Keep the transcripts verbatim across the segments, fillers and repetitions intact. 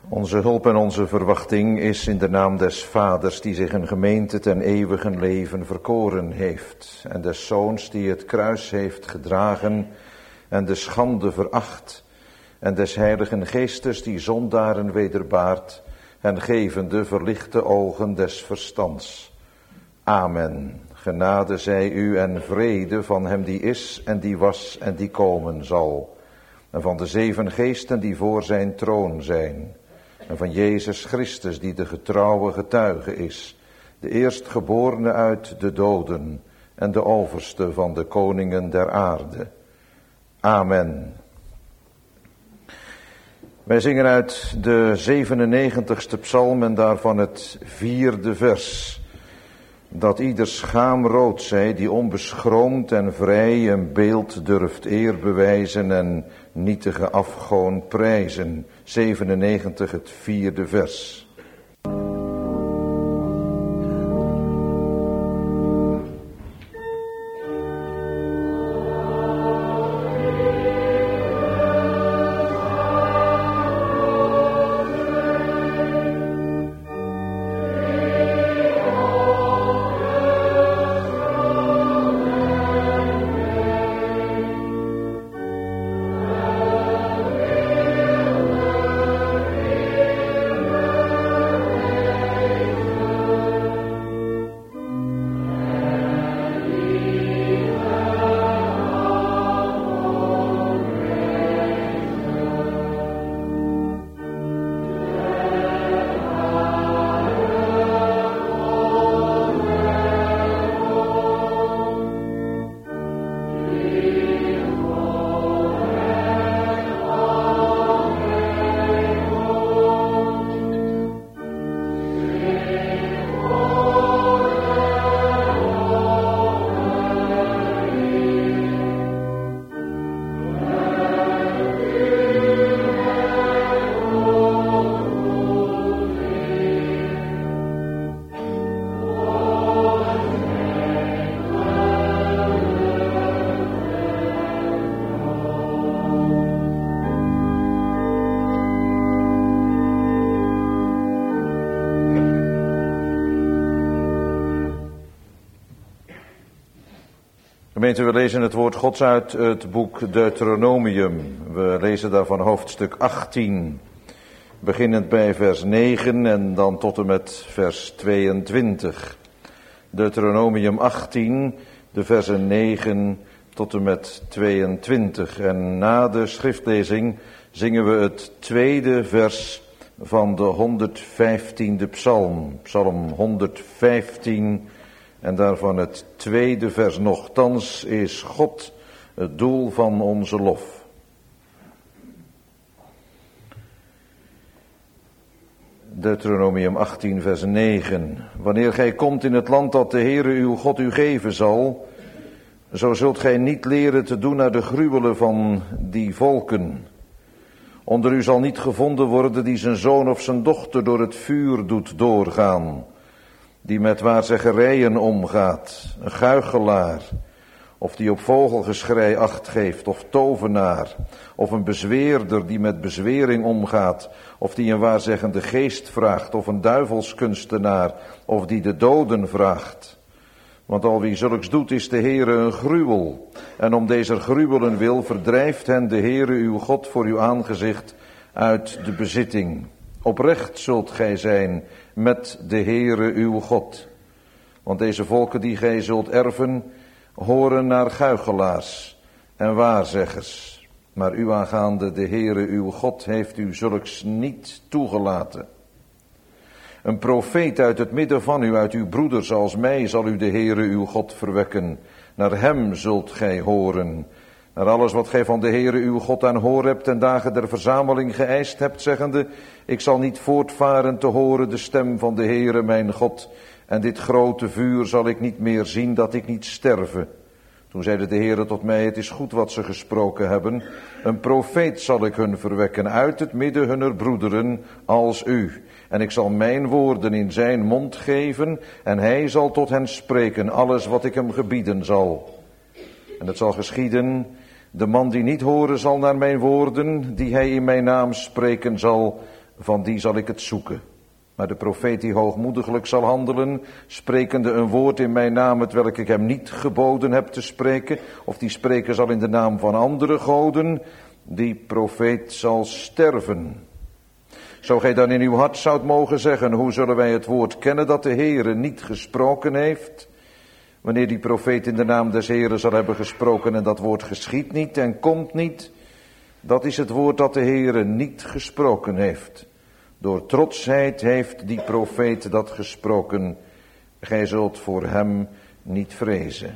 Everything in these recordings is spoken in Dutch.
Onze hulp en onze verwachting is in de naam des Vaders die zich een gemeente ten eeuwigen leven verkoren heeft. En des Zoons die het kruis heeft gedragen en de schande veracht. En des Heiligen Geestes die zondaren wederbaart en gevende verlichte ogen des verstands. Amen. Genade zij u en vrede van hem die is en die was en die komen zal. En van de zeven geesten die voor zijn troon zijn. En van Jezus Christus die de getrouwe getuige is. De eerstgeborene uit de doden en de overste van de koningen der aarde. Amen. Wij zingen uit de zevenennegentigste psalm en daarvan het vierde vers. Dat ieder schaamrood zij die onbeschroomd en vrij een beeld durft eer bewijzen en nietige afgoon prijzen. zevenennegentig het vierde vers. Gemeente, we lezen het woord Gods uit het boek Deuteronomium. We lezen daarvan hoofdstuk achttien, beginnend bij vers negen en dan tot en met vers tweeëntwintig. Deuteronomium achttien, de versen negen tot en met tweeëntwintig. En na de schriftlezing zingen we het tweede vers van de honderdvijftiende psalm. Psalm honderdvijftien. En daarvan het tweede vers. Nochtans is God het doel van onze lof. Deuteronomium achttien vers negen. Wanneer gij komt in het land dat de Heere uw God u geven zal, zo zult gij niet leren te doen naar de gruwelen van die volken. Onder u zal niet gevonden worden die zijn zoon of zijn dochter door het vuur doet doorgaan, die met waarzeggerijen omgaat, een guichelaar, of die op vogelgeschrei acht geeft, of tovenaar, of een bezweerder die met bezwering omgaat, of die een waarzeggende geest vraagt, of een duivelskunstenaar, of die de doden vraagt. Want al wie zulks doet is de Heere een gruwel, en om deze gruwelen wil verdrijft hen de Heere uw God voor uw aangezicht uit de bezitting. Oprecht zult gij zijn met de Heere uw God. Want deze volken die gij zult erven, horen naar guichelaars en waarzeggers. Maar u aangaande de Heere uw God heeft u zulks niet toegelaten. Een profeet uit het midden van u, uit uw broeders als mij, zal u de Heere uw God verwekken. Naar hem zult gij horen. Naar alles wat gij van de Heere uw God aan Horeb ten dagen der verzameling geëist hebt, zeggende: ik zal niet voortvaren te horen de stem van de Heere mijn God, en dit grote vuur zal ik niet meer zien, dat ik niet sterve. Toen zeide de Heere tot mij: het is goed wat ze gesproken hebben. Een profeet zal ik hun verwekken uit het midden hunner broederen als u. En ik zal mijn woorden in zijn mond geven, en hij zal tot hen spreken alles wat ik hem gebieden zal. En het zal geschieden, de man die niet horen zal naar mijn woorden, die hij in mijn naam spreken zal, van die zal ik het zoeken. Maar de profeet die hoogmoediglijk zal handelen, sprekende een woord in mijn naam, het welk ik hem niet geboden heb te spreken, of die spreken zal in de naam van andere goden, die profeet zal sterven. Zo gij dan in uw hart zoudt mogen zeggen, hoe zullen wij het woord kennen dat de Heere niet gesproken heeft? Wanneer die profeet in de naam des Heeren zal hebben gesproken en dat woord geschiet niet en komt niet, dat is het woord dat de Heere niet gesproken heeft. Door trotsheid heeft die profeet dat gesproken. Gij zult voor hem niet vrezen.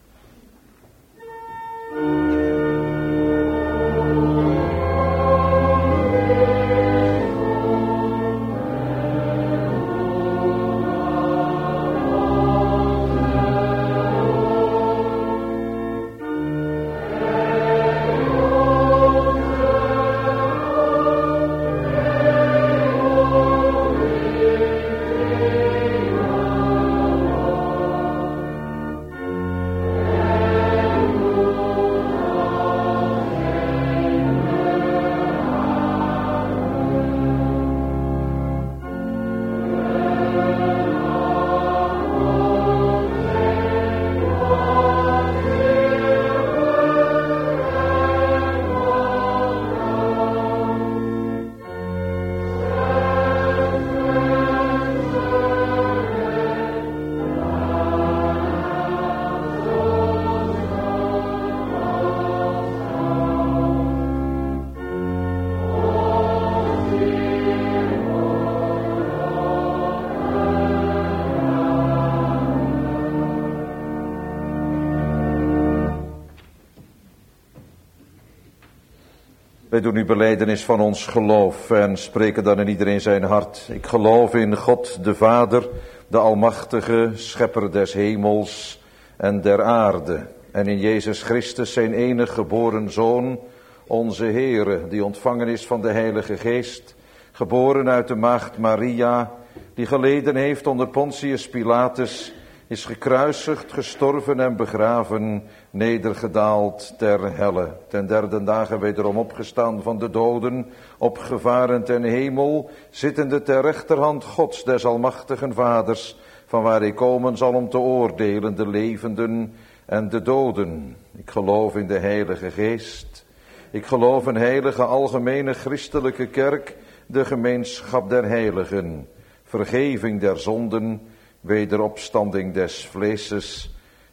Wij doen nu belijdenis van ons geloof en spreken dan in iedereen zijn hart. Ik geloof in God de Vader, de Almachtige, Schepper des hemels en der aarde. En in Jezus Christus, zijn enige geboren Zoon, onze Heere, die ontvangen is van de Heilige Geest, geboren uit de maagd Maria, die geleden heeft onder Pontius Pilatus, is gekruisigd, gestorven en begraven, nedergedaald ter helle. Ten derde dagen wederom opgestaan van de doden, opgevaren ten hemel, zittende ter rechterhand Gods des almachtigen Vaders, van waar hij komen zal om te oordelen de levenden en de doden. Ik geloof in de Heilige Geest. Ik geloof een heilige algemene christelijke kerk, de gemeenschap der heiligen, vergeving der zonden, wederopstanding des vleeses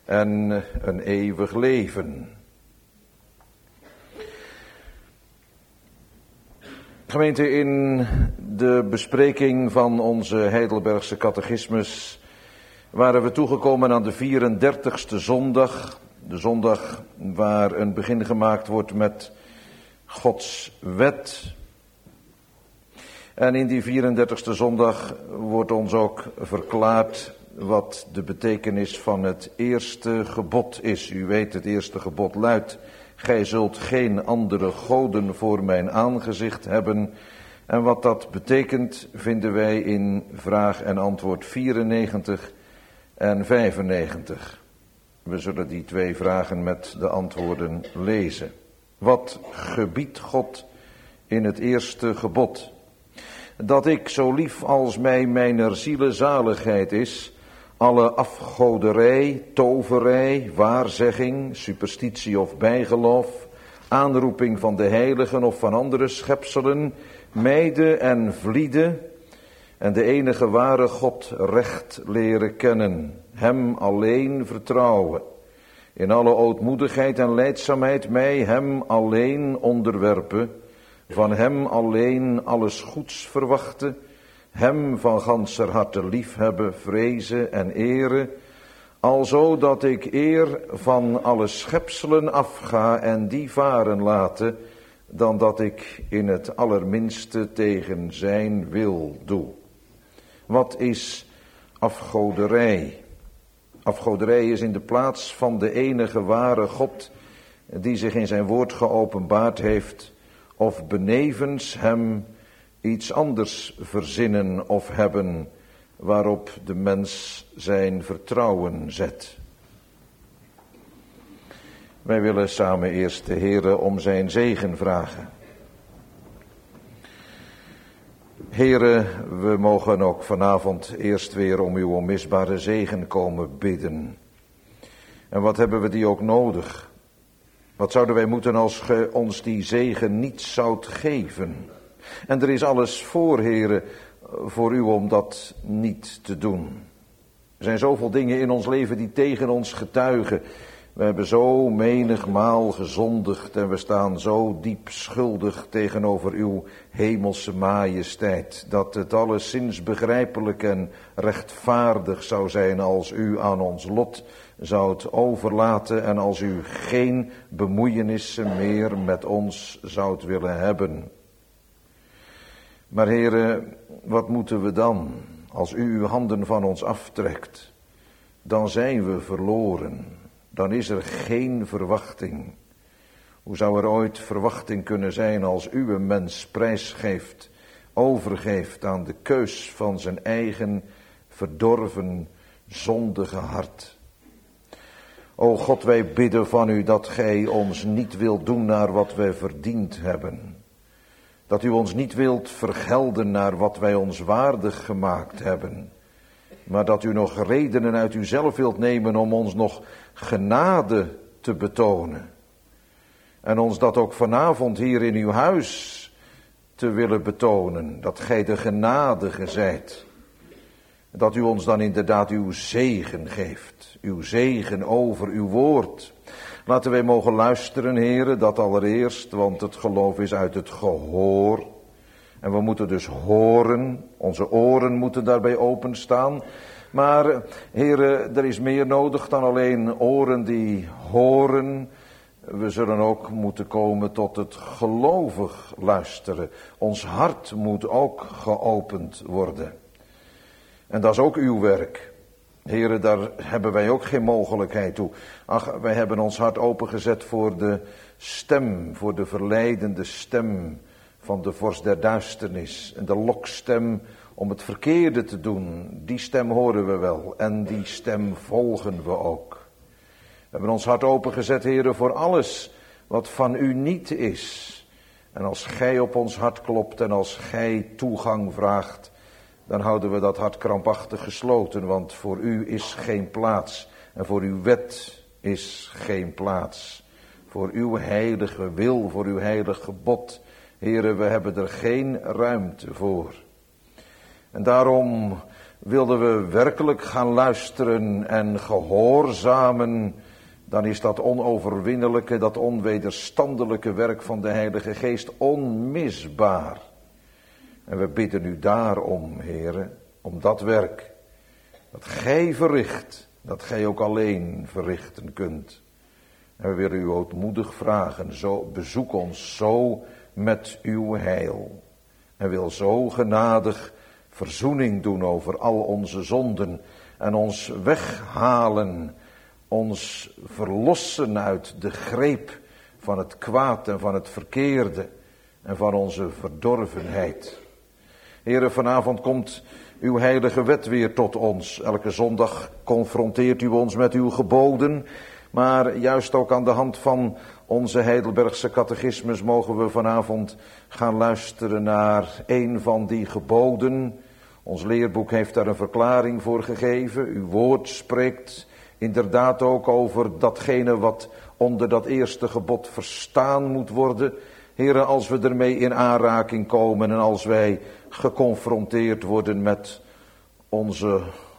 en een eeuwig leven. Gemeente, in de bespreking van onze Heidelbergse catechismus waren we toegekomen aan de vierendertigste zondag. De zondag waar een begin gemaakt wordt met Gods wet. En in die vierendertigste zondag wordt ons ook verklaard wat de betekenis van het eerste gebod is. U weet, het eerste gebod luidt: gij zult geen andere goden voor mijn aangezicht hebben. En wat dat betekent vinden wij in vraag en antwoord vierennegentig en vijfennegentig. We zullen die twee vragen met de antwoorden lezen. Wat gebiedt God in het eerste gebod? Dat ik, zo lief als mij mijner ziele zaligheid is, alle afgoderij, toverij, waarzegging, superstitie of bijgeloof, aanroeping van de heiligen of van andere schepselen, mijde en vliede, en de enige ware God recht leren kennen, hem alleen vertrouwen, in alle ootmoedigheid en lijdzaamheid mij hem alleen onderwerpen, van hem alleen alles goeds verwachten, hem van ganser harte liefhebben, vrezen en eren, alzo dat ik eer van alle schepselen afga en die varen laten, dan dat ik in het allerminste tegen zijn wil doe. Wat is afgoderij? Afgoderij is in de plaats van de enige ware God, die zich in zijn woord geopenbaard heeft, of benevens hem iets anders verzinnen of hebben, waarop de mens zijn vertrouwen zet. Wij willen samen eerst de Heere om zijn zegen vragen. Here, we mogen ook vanavond eerst weer om uw onmisbare zegen komen bidden. En wat hebben we die ook nodig? Wat zouden wij moeten als ge ons die zegen niet zoudt geven? En er is alles voor, Here, voor u om dat niet te doen. Er zijn zoveel dingen in ons leven die tegen ons getuigen. We hebben zo menigmaal gezondigd en we staan zo diep schuldig tegenover uw hemelse majesteit, dat het alleszins begrijpelijk en rechtvaardig zou zijn als u aan ons lot zoudt overlaten en als u geen bemoeienissen meer met ons zoudt willen hebben. Maar Heere, wat moeten we dan? Als u uw handen van ons aftrekt, dan zijn we verloren. Dan is er geen verwachting. Hoe zou er ooit verwachting kunnen zijn als u een mens prijsgeeft, overgeeft aan de keus van zijn eigen verdorven, zondige hart? O God, wij bidden van u dat gij ons niet wilt doen naar wat wij verdiend hebben. Dat u ons niet wilt vergelden naar wat wij ons waardig gemaakt hebben. Maar dat u nog redenen uit uzelf wilt nemen om ons nog genade te betonen. En ons dat ook vanavond hier in uw huis te willen betonen. Dat gij de genadige zijt. Dat u ons dan inderdaad uw zegen geeft. Uw zegen over uw woord. Laten wij mogen luisteren, heren, dat allereerst, want het geloof is uit het gehoor. En we moeten dus horen, onze oren moeten daarbij openstaan. Maar, heren, er is meer nodig dan alleen oren die horen. We zullen ook moeten komen tot het gelovig luisteren. Ons hart moet ook geopend worden. En dat is ook uw werk. Heren, daar hebben wij ook geen mogelijkheid toe. Ach, wij hebben ons hart opengezet voor de stem, voor de verleidende stem van de vorst der duisternis. En de lokstem om het verkeerde te doen, die stem horen we wel. En die stem volgen we ook. We hebben ons hart opengezet, heren, voor alles wat van u niet is. En als gij op ons hart klopt en als gij toegang vraagt, dan houden we dat hart krampachtig gesloten, want voor u is geen plaats. En voor uw wet is geen plaats. Voor uw heilige wil, voor uw heilig gebod. Heren, we hebben er geen ruimte voor. En daarom wilden we werkelijk gaan luisteren en gehoorzamen. Dan is dat onoverwinnelijke, dat onwederstandelijke werk van de Heilige Geest onmisbaar. En we bidden u daarom, heren, om dat werk. Dat gij verricht, dat gij ook alleen verrichten kunt. En we willen u ootmoedig vragen, zo, bezoek ons zo met uw heil. En wil zo genadig verzoening doen over al onze zonden. En ons weghalen, ons verlossen uit de greep van het kwaad en van het verkeerde. En van onze verdorvenheid. Heren, vanavond komt uw heilige wet weer tot ons. Elke zondag confronteert u ons met uw geboden. Maar juist ook aan de hand van onze Heidelbergse catechismus mogen we vanavond gaan luisteren naar een van die geboden. Ons leerboek heeft daar een verklaring voor gegeven. Uw woord spreekt inderdaad ook over datgene wat onder dat eerste gebod verstaan moet worden. Heren, als we ermee in aanraking komen en als wij geconfronteerd worden met onze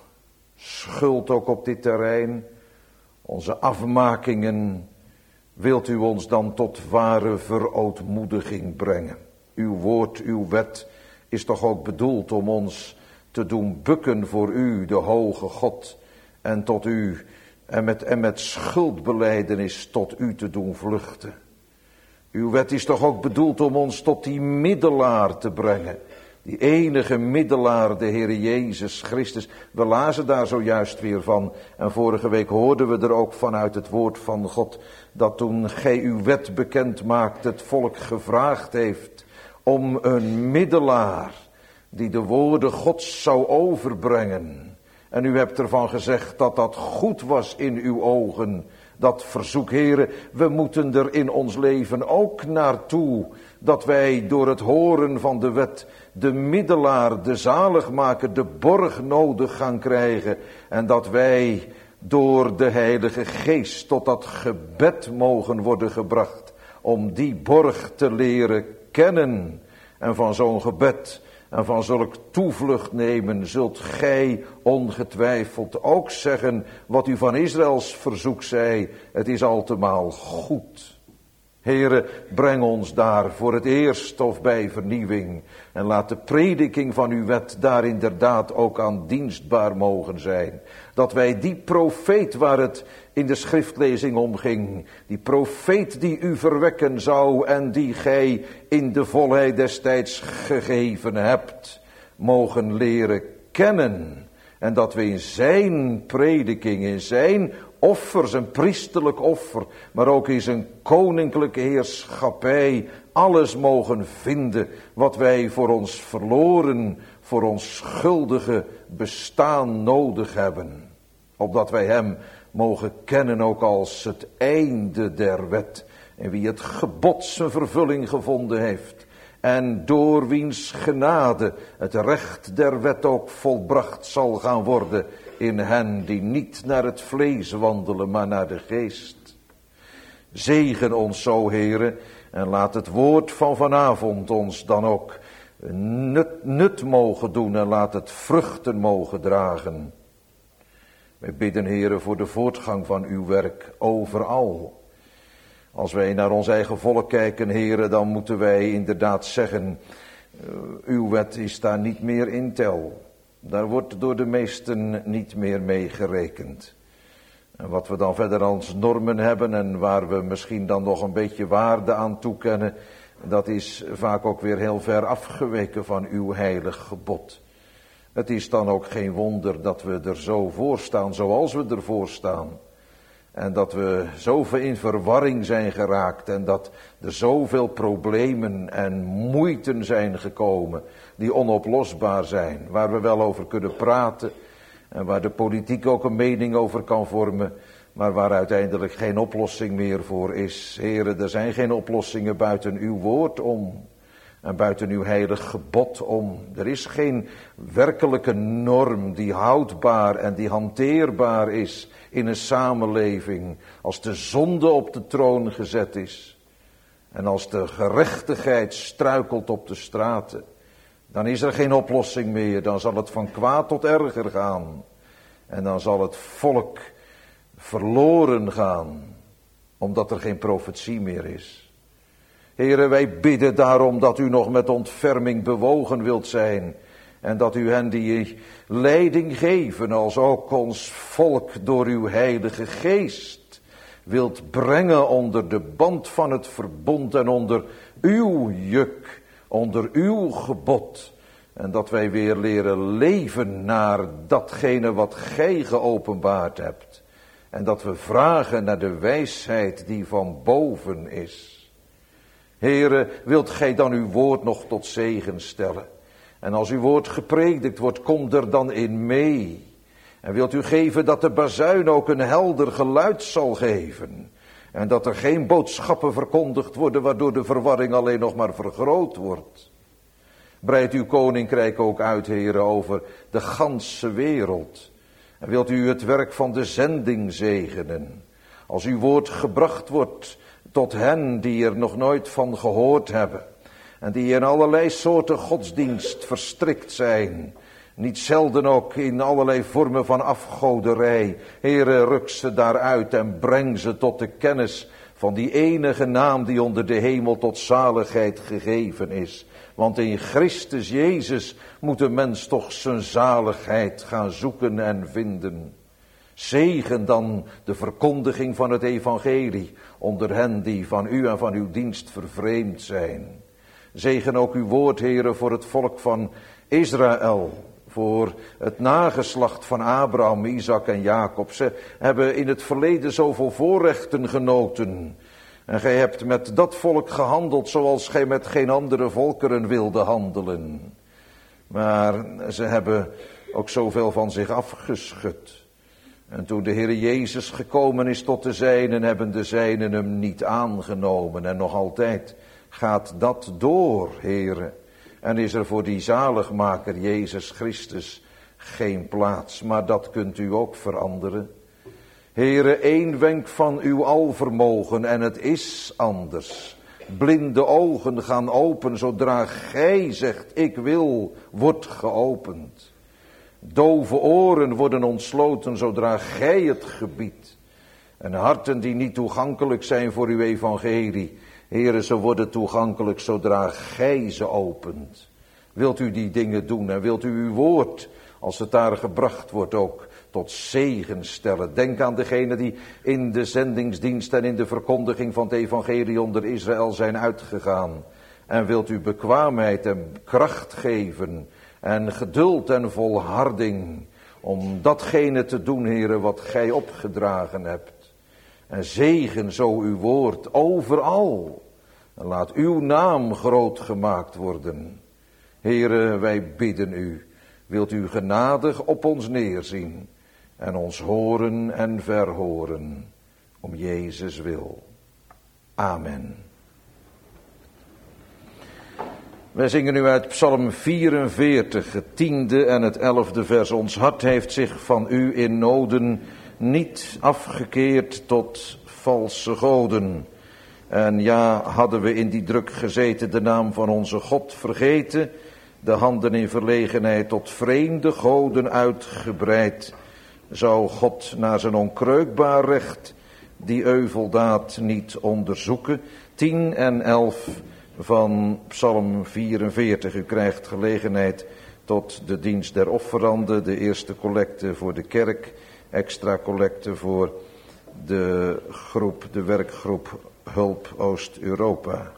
schuld ook op dit terrein, onze afmakingen, wilt u ons dan tot ware verootmoediging brengen. Uw woord, uw wet is toch ook bedoeld om ons te doen bukken voor u, de hoge God, en tot u, en met, en met schuldbelijdenis tot u te doen vluchten. Uw wet is toch ook bedoeld om ons tot die middelaar te brengen. Die enige middelaar, de Heer Jezus Christus. We lazen daar zojuist weer van. En vorige week hoorden we er ook vanuit het woord van God. Dat toen gij uw wet bekend maakt, het volk gevraagd heeft om een middelaar. Die de woorden Gods zou overbrengen. En u hebt ervan gezegd dat dat goed was in uw ogen. Dat verzoek, heren, we moeten er in ons leven ook naartoe Dat wij door het horen van de wet de middelaar, de zaligmaker, de borg nodig gaan krijgen. En dat wij door de Heilige Geest tot dat gebed mogen worden gebracht. Om die borg te leren kennen. En van zo'n gebed en van zulk toevlucht nemen, zult gij ongetwijfeld ook zeggen wat u van Israëls verzoek zei. Het is altemaal goed. Heere, breng ons daar voor het eerst of bij vernieuwing. En laat de prediking van uw wet daar inderdaad ook aan dienstbaar mogen zijn. Dat wij die profeet waar het in de schriftlezing om ging, die profeet die u verwekken zou en die gij in de volheid destijds gegeven hebt, mogen leren kennen. En dat we in zijn prediking, in zijn offer, zijn priesterlijk offer, maar ook in zijn koninklijke heerschappij, alles mogen vinden wat wij voor ons verloren, voor ons schuldige bestaan nodig hebben. Opdat wij hem mogen kennen ook als het einde der wet. En wie het gebod zijn vervulling gevonden heeft. En door wiens genade het recht der wet ook volbracht zal gaan worden in hen die niet naar het vlees wandelen, maar naar de geest. Zegen ons zo, Heere, en laat het woord van vanavond ons dan ook nut, nut mogen doen en laat het vruchten mogen dragen. Wij bidden, Heere, voor de voortgang van uw werk overal. Als wij naar ons eigen volk kijken, Heere, dan moeten wij inderdaad zeggen, uh, uw wet is daar niet meer in tel. Daar wordt door de meesten niet meer mee gerekend. En wat we dan verder als normen hebben en waar we misschien dan nog een beetje waarde aan toekennen, dat is vaak ook weer heel ver afgeweken van uw heilig gebod. Het is dan ook geen wonder dat we er zo voor staan zoals we ervoor staan. En dat we zoveel in verwarring zijn geraakt en dat er zoveel problemen en moeiten zijn gekomen die onoplosbaar zijn. Waar we wel over kunnen praten en waar de politiek ook een mening over kan vormen. Maar waar uiteindelijk geen oplossing meer voor is. Heren, er zijn geen oplossingen buiten uw woord om. En buiten uw heilig gebod om. Er is geen werkelijke norm die houdbaar en die hanteerbaar is in een samenleving. Als de zonde op de troon gezet is. En als de gerechtigheid struikelt op de straten. Dan is er geen oplossing meer. Dan zal het van kwaad tot erger gaan. En dan zal het volk verloren gaan. Omdat er geen profetie meer is. Heren, wij bidden daarom dat u nog met ontferming bewogen wilt zijn. En dat u hen die leiding geven, als ook ons volk door uw heilige geest, wilt brengen onder de band van het verbond en onder uw juk, onder uw gebod. En dat wij weer leren leven naar datgene wat gij geopenbaard hebt. En dat we vragen naar de wijsheid die van boven is. Heere, wilt gij dan uw woord nog tot zegen stellen? En als uw woord gepredikt wordt, kom er dan in mee. En wilt u geven dat de bazuin ook een helder geluid zal geven. En dat er geen boodschappen verkondigd worden, waardoor de verwarring alleen nog maar vergroot wordt. Breid uw koninkrijk ook uit, Heere, over de ganse wereld. En wilt u het werk van de zending zegenen. Als uw woord gebracht wordt tot hen die er nog nooit van gehoord hebben. En die in allerlei soorten godsdienst verstrikt zijn. Niet zelden ook in allerlei vormen van afgoderij. Heere, ruk ze daaruit en breng ze tot de kennis van die enige naam die onder de hemel tot zaligheid gegeven is. Want in Christus Jezus moet de mens toch zijn zaligheid gaan zoeken en vinden. Zegen dan de verkondiging van het evangelie onder hen die van u en van uw dienst vervreemd zijn. Zegen ook uw woord, Heere, voor het volk van Israël, voor het nageslacht van Abraham, Isaac en Jacob. Ze hebben in het verleden zoveel voorrechten genoten. En gij hebt met dat volk gehandeld zoals gij met geen andere volkeren wilde handelen. Maar ze hebben ook zoveel van zich afgeschud. En toen de Heer Jezus gekomen is tot de zijnen, hebben de zijnen hem niet aangenomen. En nog altijd gaat dat door, Heere. En is er voor die zaligmaker Jezus Christus geen plaats. Maar dat kunt u ook veranderen. Heere, één wenk van uw alvermogen en het is anders. Blinde ogen gaan open zodra gij zegt, ik wil, wordt geopend. Dove oren worden ontsloten zodra gij het gebiedt. En harten die niet toegankelijk zijn voor uw evangelie, Heere, ze worden toegankelijk zodra gij ze opent. Wilt u die dingen doen en wilt u uw woord, als het daar gebracht wordt, ook tot zegen stellen. Denk aan degenen die in de zendingsdienst en in de verkondiging van het evangelie onder Israël zijn uitgegaan. En wilt u bekwaamheid en kracht geven en geduld en volharding om datgene te doen, Heere, wat gij opgedragen hebt. En zegen zo uw woord overal. En laat uw naam groot gemaakt worden. Heere, wij bidden u, wilt u genadig op ons neerzien en ons horen en verhoren, om Jezus wil. Amen. Wij zingen nu uit Psalm vierenveertig, het tiende en het elfde vers. Ons hart heeft zich van u in noden niet afgekeerd tot valse goden. En ja, hadden we in die druk gezeten de naam van onze God vergeten, de handen in verlegenheid tot vreemde goden uitgebreid, zou God naar zijn onkreukbaar recht die euveldaad niet onderzoeken. tien en elf van Psalm vierenveertig. U krijgt gelegenheid tot de dienst der offeranden, de eerste collecte voor de kerk, extra collecte voor de groep, de werkgroep Hulp Oost-Europa.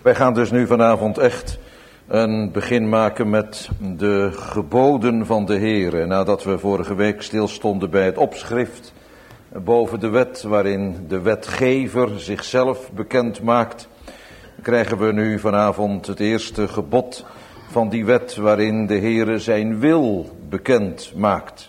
Wij gaan dus nu vanavond echt een begin maken met de geboden van de Heere. Nadat we vorige week stilstonden bij het opschrift boven de wet, waarin de wetgever zichzelf bekend maakt, krijgen we nu vanavond het eerste gebod van die wet, waarin de Heere zijn wil bekend maakt.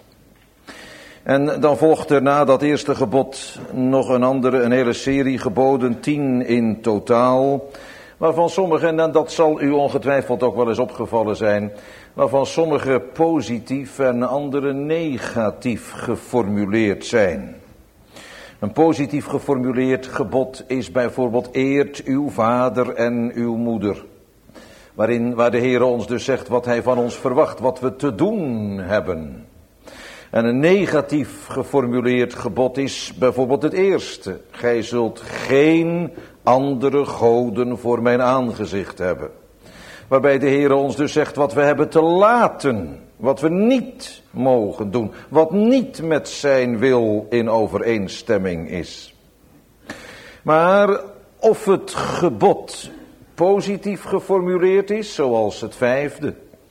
En dan volgt er na dat eerste gebod nog een andere, een hele serie geboden, tien in totaal, waarvan sommige, en dat zal u ongetwijfeld ook wel eens opgevallen zijn, waarvan sommige positief en andere negatief geformuleerd zijn. Een positief geformuleerd gebod is bijvoorbeeld: eert uw vader en uw moeder. Waarin, waar de Heer ons dus zegt wat hij van ons verwacht, wat we te doen hebben. En een negatief geformuleerd gebod is bijvoorbeeld het eerste: gij zult geen andere goden voor mijn aangezicht hebben. Waarbij de Heer ons dus zegt wat we hebben te laten, wat we niet mogen doen, wat niet met zijn wil in overeenstemming is. Maar of het gebod positief geformuleerd is, zoals het vijfde,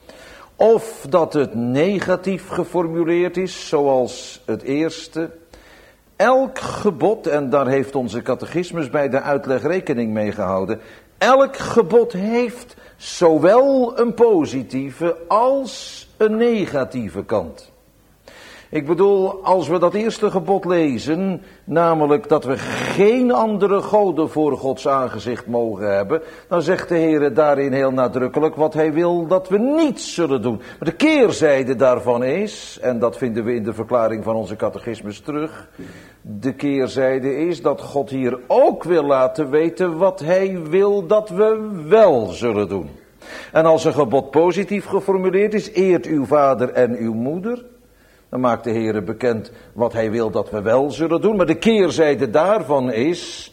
of dat het negatief geformuleerd is, zoals het eerste, elk gebod, en daar heeft onze catechismus bij de uitleg rekening mee gehouden, elk gebod heeft zowel een positieve als een negatieve kant. Ik bedoel, als we dat eerste gebod lezen, namelijk dat we geen andere goden voor Gods aangezicht mogen hebben, dan zegt de Heer daarin heel nadrukkelijk wat hij wil dat we niet zullen doen. Maar de keerzijde daarvan is, en dat vinden we in de verklaring van onze catechismus terug, de keerzijde is dat God hier ook wil laten weten wat hij wil dat we wel zullen doen. En als een gebod positief geformuleerd is, eert uw vader en uw moeder, dan maakt de Heer bekend wat hij wil dat we wel zullen doen. Maar de keerzijde daarvan is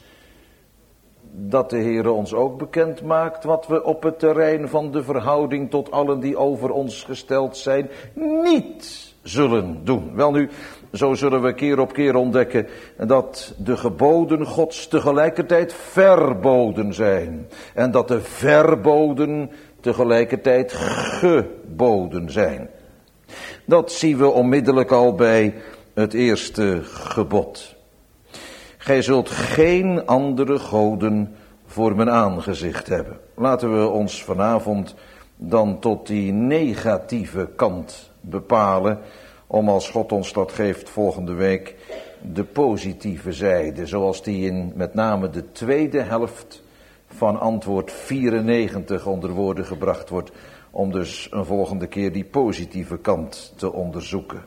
dat de Heer ons ook bekend maakt wat we op het terrein van de verhouding tot allen die over ons gesteld zijn niet zullen doen. Welnu, zo zullen we keer op keer ontdekken dat de geboden Gods tegelijkertijd verboden zijn. En dat de verboden tegelijkertijd geboden zijn. Dat zien we onmiddellijk al bij het eerste gebod. Gij zult geen andere goden voor mijn aangezicht hebben. Laten we ons vanavond dan tot die negatieve kant bepalen, om als God ons dat geeft volgende week de positieve zijde, zoals die in met name de tweede helft van antwoord vierennegentig onder woorden gebracht wordt, om dus een volgende keer die positieve kant te onderzoeken.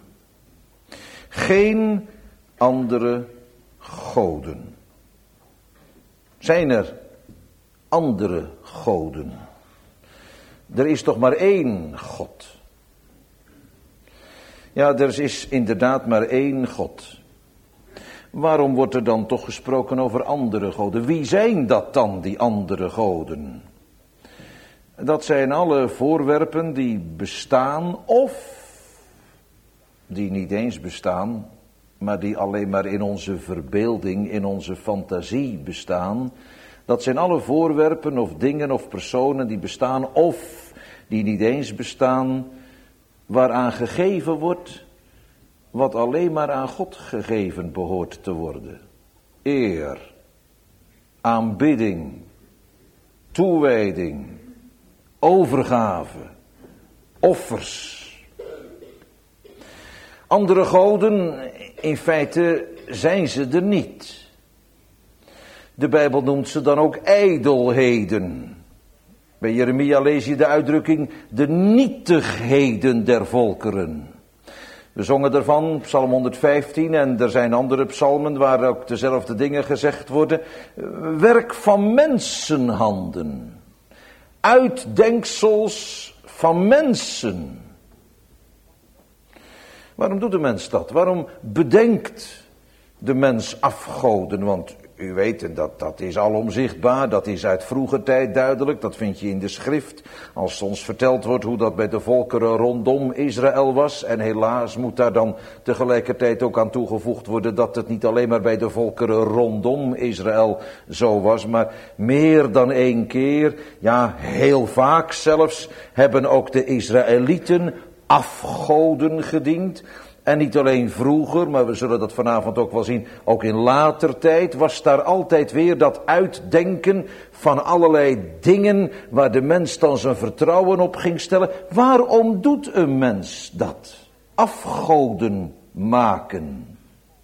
Geen andere goden. Zijn er andere goden? Er is toch maar één God. Ja, er is inderdaad maar één God. Waarom wordt er dan toch gesproken over andere goden? Wie zijn dat dan, die andere goden? Dat zijn alle voorwerpen die bestaan of die niet eens bestaan, maar die alleen maar in onze verbeelding, in onze fantasie bestaan. Dat zijn alle voorwerpen of dingen of personen die bestaan of die niet eens bestaan, waaraan gegeven wordt wat alleen maar aan God gegeven behoort te worden. Eer, aanbidding, toewijding, overgave, offers. Andere goden, in feite zijn ze er niet. De Bijbel noemt ze dan ook ijdelheden. Bij Jeremia lees je de uitdrukking de nietigheden der volkeren. We zongen ervan, Psalm honderdvijftien, en er zijn andere psalmen waar ook dezelfde dingen gezegd worden. Werk van mensenhanden. Uitdenksels van mensen. Waarom doet de mens dat? Waarom bedenkt de mens afgoden? Want u weet, en dat, dat is alom zichtbaar, dat is uit vroeger tijd duidelijk, dat vind je in de schrift. Als ons verteld wordt hoe dat bij de volkeren rondom Israël was, en helaas moet daar dan tegelijkertijd ook aan toegevoegd worden dat het niet alleen maar bij de volkeren rondom Israël zo was, maar meer dan één keer, ja heel vaak zelfs, hebben ook de Israëlieten afgoden gediend. En niet alleen vroeger, maar we zullen dat vanavond ook wel zien, ook in later tijd was daar altijd weer dat uitdenken van allerlei dingen waar de mens dan zijn vertrouwen op ging stellen. Waarom doet een mens dat? Afgoden maken.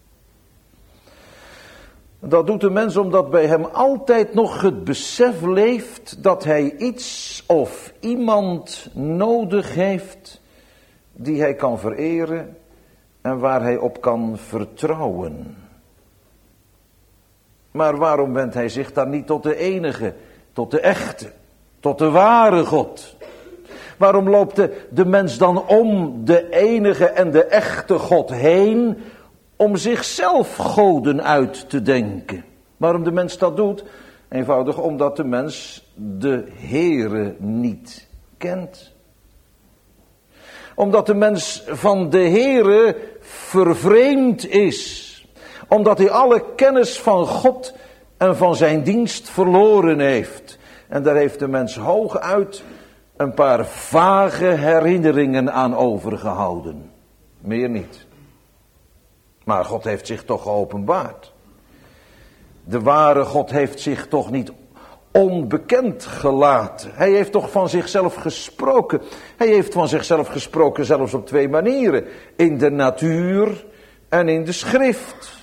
Dat doet de mens omdat bij hem altijd nog het besef leeft dat hij iets of iemand nodig heeft die hij kan vereren en waar hij op kan vertrouwen. Maar waarom wendt hij zich dan niet tot de enige, tot de echte, tot de ware God? Waarom loopt de, de mens dan om de enige en de echte God heen om zichzelf goden uit te denken? Waarom de mens dat doet? Eenvoudig omdat de mens de Heere niet kent. Omdat de mens van de Heere vervreemd is. Omdat hij alle kennis van God en van zijn dienst verloren heeft. En daar heeft de mens hooguit een paar vage herinneringen aan overgehouden. Meer niet. Maar God heeft zich toch geopenbaard. De ware God heeft zich toch niet onbekend gelaten. Hij heeft toch van zichzelf gesproken. Hij heeft van zichzelf gesproken zelfs op twee manieren. In de natuur en in de schrift.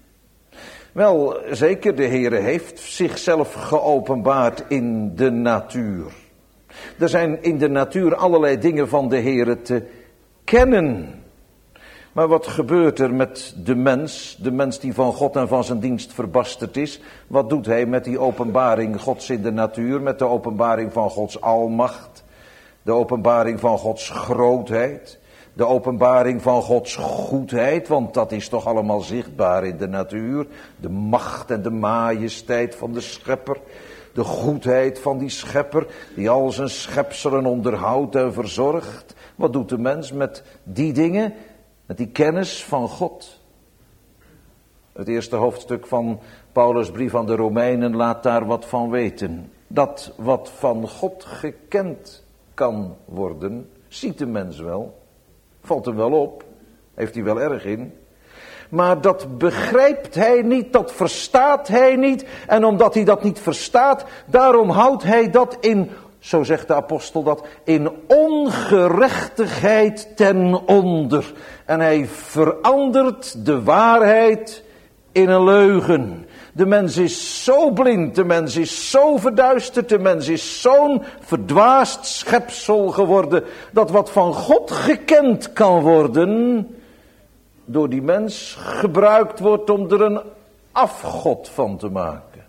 Wel, zeker, de Heere heeft zichzelf geopenbaard in de natuur. Er zijn in de natuur allerlei dingen van de Heere te kennen. Maar wat gebeurt er met de mens, de mens die van God en van zijn dienst verbasterd is? Wat doet hij met die openbaring Gods in de natuur, met de openbaring van Gods almacht, de openbaring van Gods grootheid, de openbaring van Gods goedheid, want dat is toch allemaal zichtbaar in de natuur, de macht en de majesteit van de schepper, de goedheid van die schepper die al zijn schepselen onderhoudt en verzorgt. Wat doet de mens met die dingen? Met die kennis van God. Het eerste hoofdstuk van Paulus' brief aan de Romeinen laat daar wat van weten. Dat wat van God gekend kan worden, ziet de mens wel. Valt hem wel op. Heeft hij wel erg in. Maar dat begrijpt hij niet, dat verstaat hij niet. En omdat hij dat niet verstaat, daarom houdt hij dat in, zo zegt de apostel dat, in ongerechtigheid ten onder. En hij verandert de waarheid in een leugen. De mens is zo blind, de mens is zo verduisterd, de mens is zo'n verdwaasd schepsel geworden, dat wat van God gekend kan worden, door die mens gebruikt wordt om er een afgod van te maken.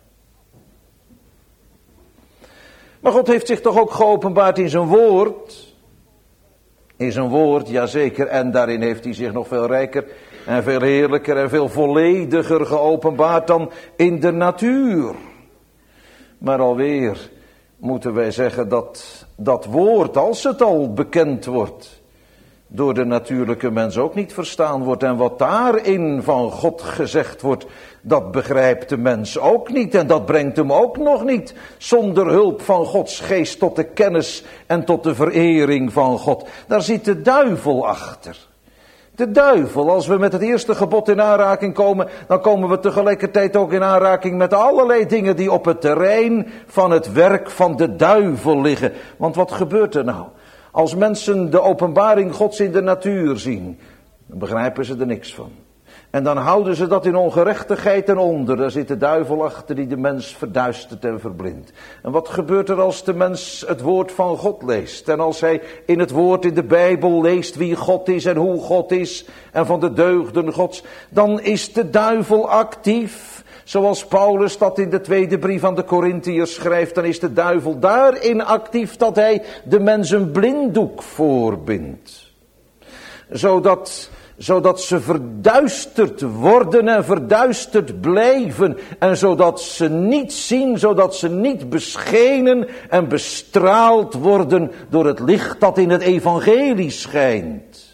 Maar God heeft zich toch ook geopenbaard in zijn woord. In zijn woord, jazeker, en daarin heeft hij zich nog veel rijker en veel heerlijker en veel vollediger geopenbaard dan in de natuur. Maar alweer moeten wij zeggen dat dat woord, als het al bekend wordt, door de natuurlijke mens ook niet verstaan wordt. En wat daarin van God gezegd wordt, dat begrijpt de mens ook niet. En dat brengt hem ook nog niet zonder hulp van Gods geest tot de kennis en tot de verering van God. Daar zit de duivel achter. De duivel, als we met het eerste gebod in aanraking komen, dan komen we tegelijkertijd ook in aanraking met allerlei dingen die op het terrein van het werk van de duivel liggen. Want wat gebeurt er nou? Als mensen de openbaring Gods in de natuur zien, dan begrijpen ze er niks van. En dan houden ze dat in ongerechtigheid en onder. Daar zit de duivel achter die de mens verduistert en verblindt. En wat gebeurt er als de mens het woord van God leest? En als hij in het woord in de Bijbel leest wie God is en hoe God is en van de deugden Gods, dan is de duivel actief. Zoals Paulus dat in de tweede brief aan de Korintiërs schrijft, dan is de duivel daarin actief dat hij de mens een blinddoek voorbindt. Zodat, zodat ze verduisterd worden en verduisterd blijven. En zodat ze niet zien, zodat ze niet beschenen en bestraald worden door het licht dat in het evangelie schijnt.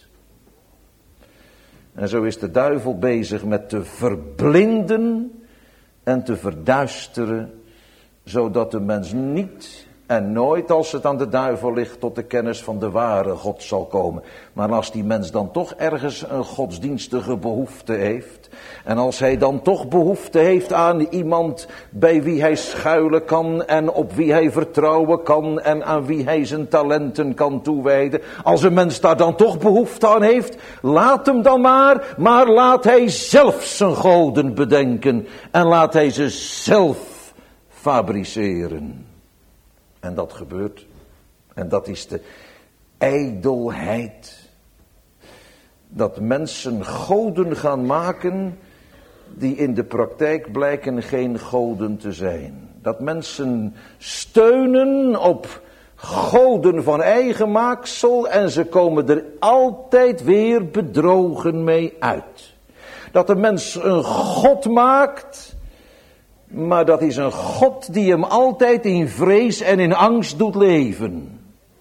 En zo is de duivel bezig met te verblinden en te verduisteren, zodat de mens niet en nooit, als het aan de duivel ligt, tot de kennis van de ware God zal komen. Maar als die mens dan toch ergens een godsdienstige behoefte heeft, en als hij dan toch behoefte heeft aan iemand bij wie hij schuilen kan en op wie hij vertrouwen kan en aan wie hij zijn talenten kan toewijden, als een mens daar dan toch behoefte aan heeft, laat hem dan maar, maar laat hij zelf zijn goden bedenken en laat hij ze zelf fabriceren. En dat gebeurt. En dat is de ijdelheid. Dat mensen goden gaan maken die in de praktijk blijken geen goden te zijn. Dat mensen steunen op goden van eigen maaksel en ze komen er altijd weer bedrogen mee uit. Dat de mens een god maakt, maar dat is een God die hem altijd in vrees en in angst doet leven.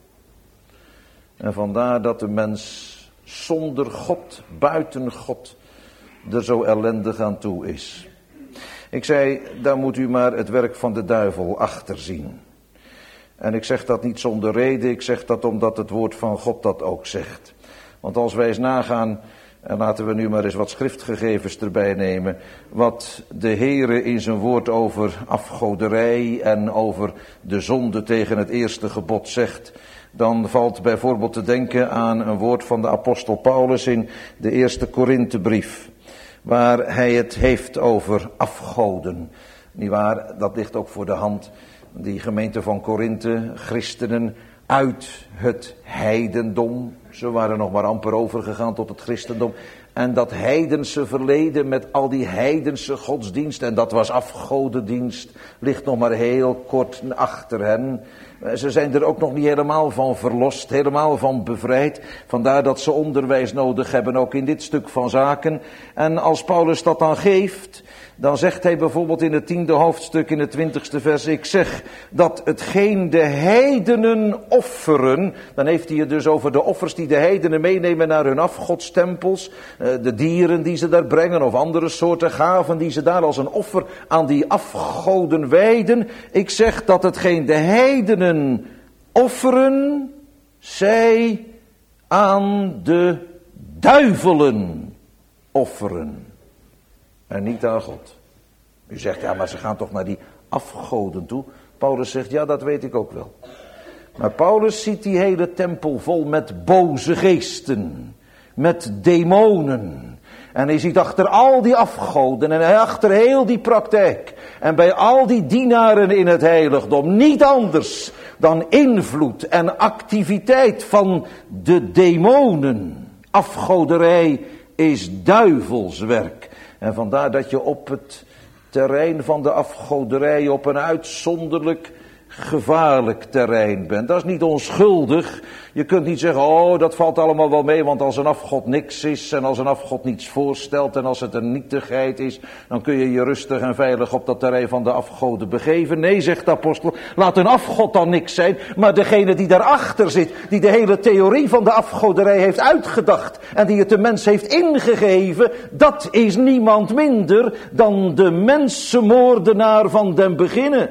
En vandaar dat de mens zonder God, buiten God, er zo ellendig aan toe is. Ik zei, daar moet u maar het werk van de duivel achter zien. En ik zeg dat niet zonder reden, ik zeg dat omdat het woord van God dat ook zegt. Want als wij eens nagaan, en laten we nu maar eens wat schriftgegevens erbij nemen, wat de Heere in zijn woord over afgoderij en over de zonde tegen het eerste gebod zegt, dan valt bijvoorbeeld te denken aan een woord van de apostel Paulus in de eerste Korinthebrief, waar hij het heeft over afgoden. Nietwaar, dat ligt ook voor de hand. Die gemeente van Korinthe, christenen uit het heidendom. Ze waren nog maar amper overgegaan tot het christendom. En dat heidense verleden met al die heidense godsdienst, en dat was afgodendienst, ligt nog maar heel kort achter hen. Ze zijn er ook nog niet helemaal van verlost, helemaal van bevrijd. Vandaar dat ze onderwijs nodig hebben, ook in dit stuk van zaken. En als Paulus dat dan geeft, dan zegt hij bijvoorbeeld in het tiende hoofdstuk, in het twintigste vers, ik zeg dat hetgeen de heidenen offeren, dan heeft hij het dus over de offers die de heidenen meenemen naar hun afgodstempels, de dieren die ze daar brengen of andere soorten gaven die ze daar als een offer aan die afgoden wijden. Ik zeg dat hetgeen de heidenen offeren, zij aan de duivelen offeren. En niet aan God. U zegt, ja, maar ze gaan toch naar die afgoden toe. Paulus zegt, ja, dat weet ik ook wel. Maar Paulus ziet die hele tempel vol met boze geesten. Met demonen. En hij ziet achter al die afgoden en achter heel die praktijk. En bij al die dienaren in het heiligdom niet anders dan invloed en activiteit van de demonen. Afgoderij is duivelswerk. En vandaar dat je op het terrein van de afgoderij op een uitzonderlijk gevaarlijk terrein bent. Dat is niet onschuldig. Je kunt niet zeggen, oh, dat valt allemaal wel mee, want als een afgod niks is en als een afgod niets voorstelt en als het een nietigheid is, dan kun je je rustig en veilig op dat terrein van de afgoden begeven. Nee, zegt de apostel, laat een afgod dan niks zijn, maar degene die daarachter zit, die de hele theorie van de afgoderij heeft uitgedacht en die het de mens heeft ingegeven, dat is niemand minder dan de mensenmoordenaar van den beginnen.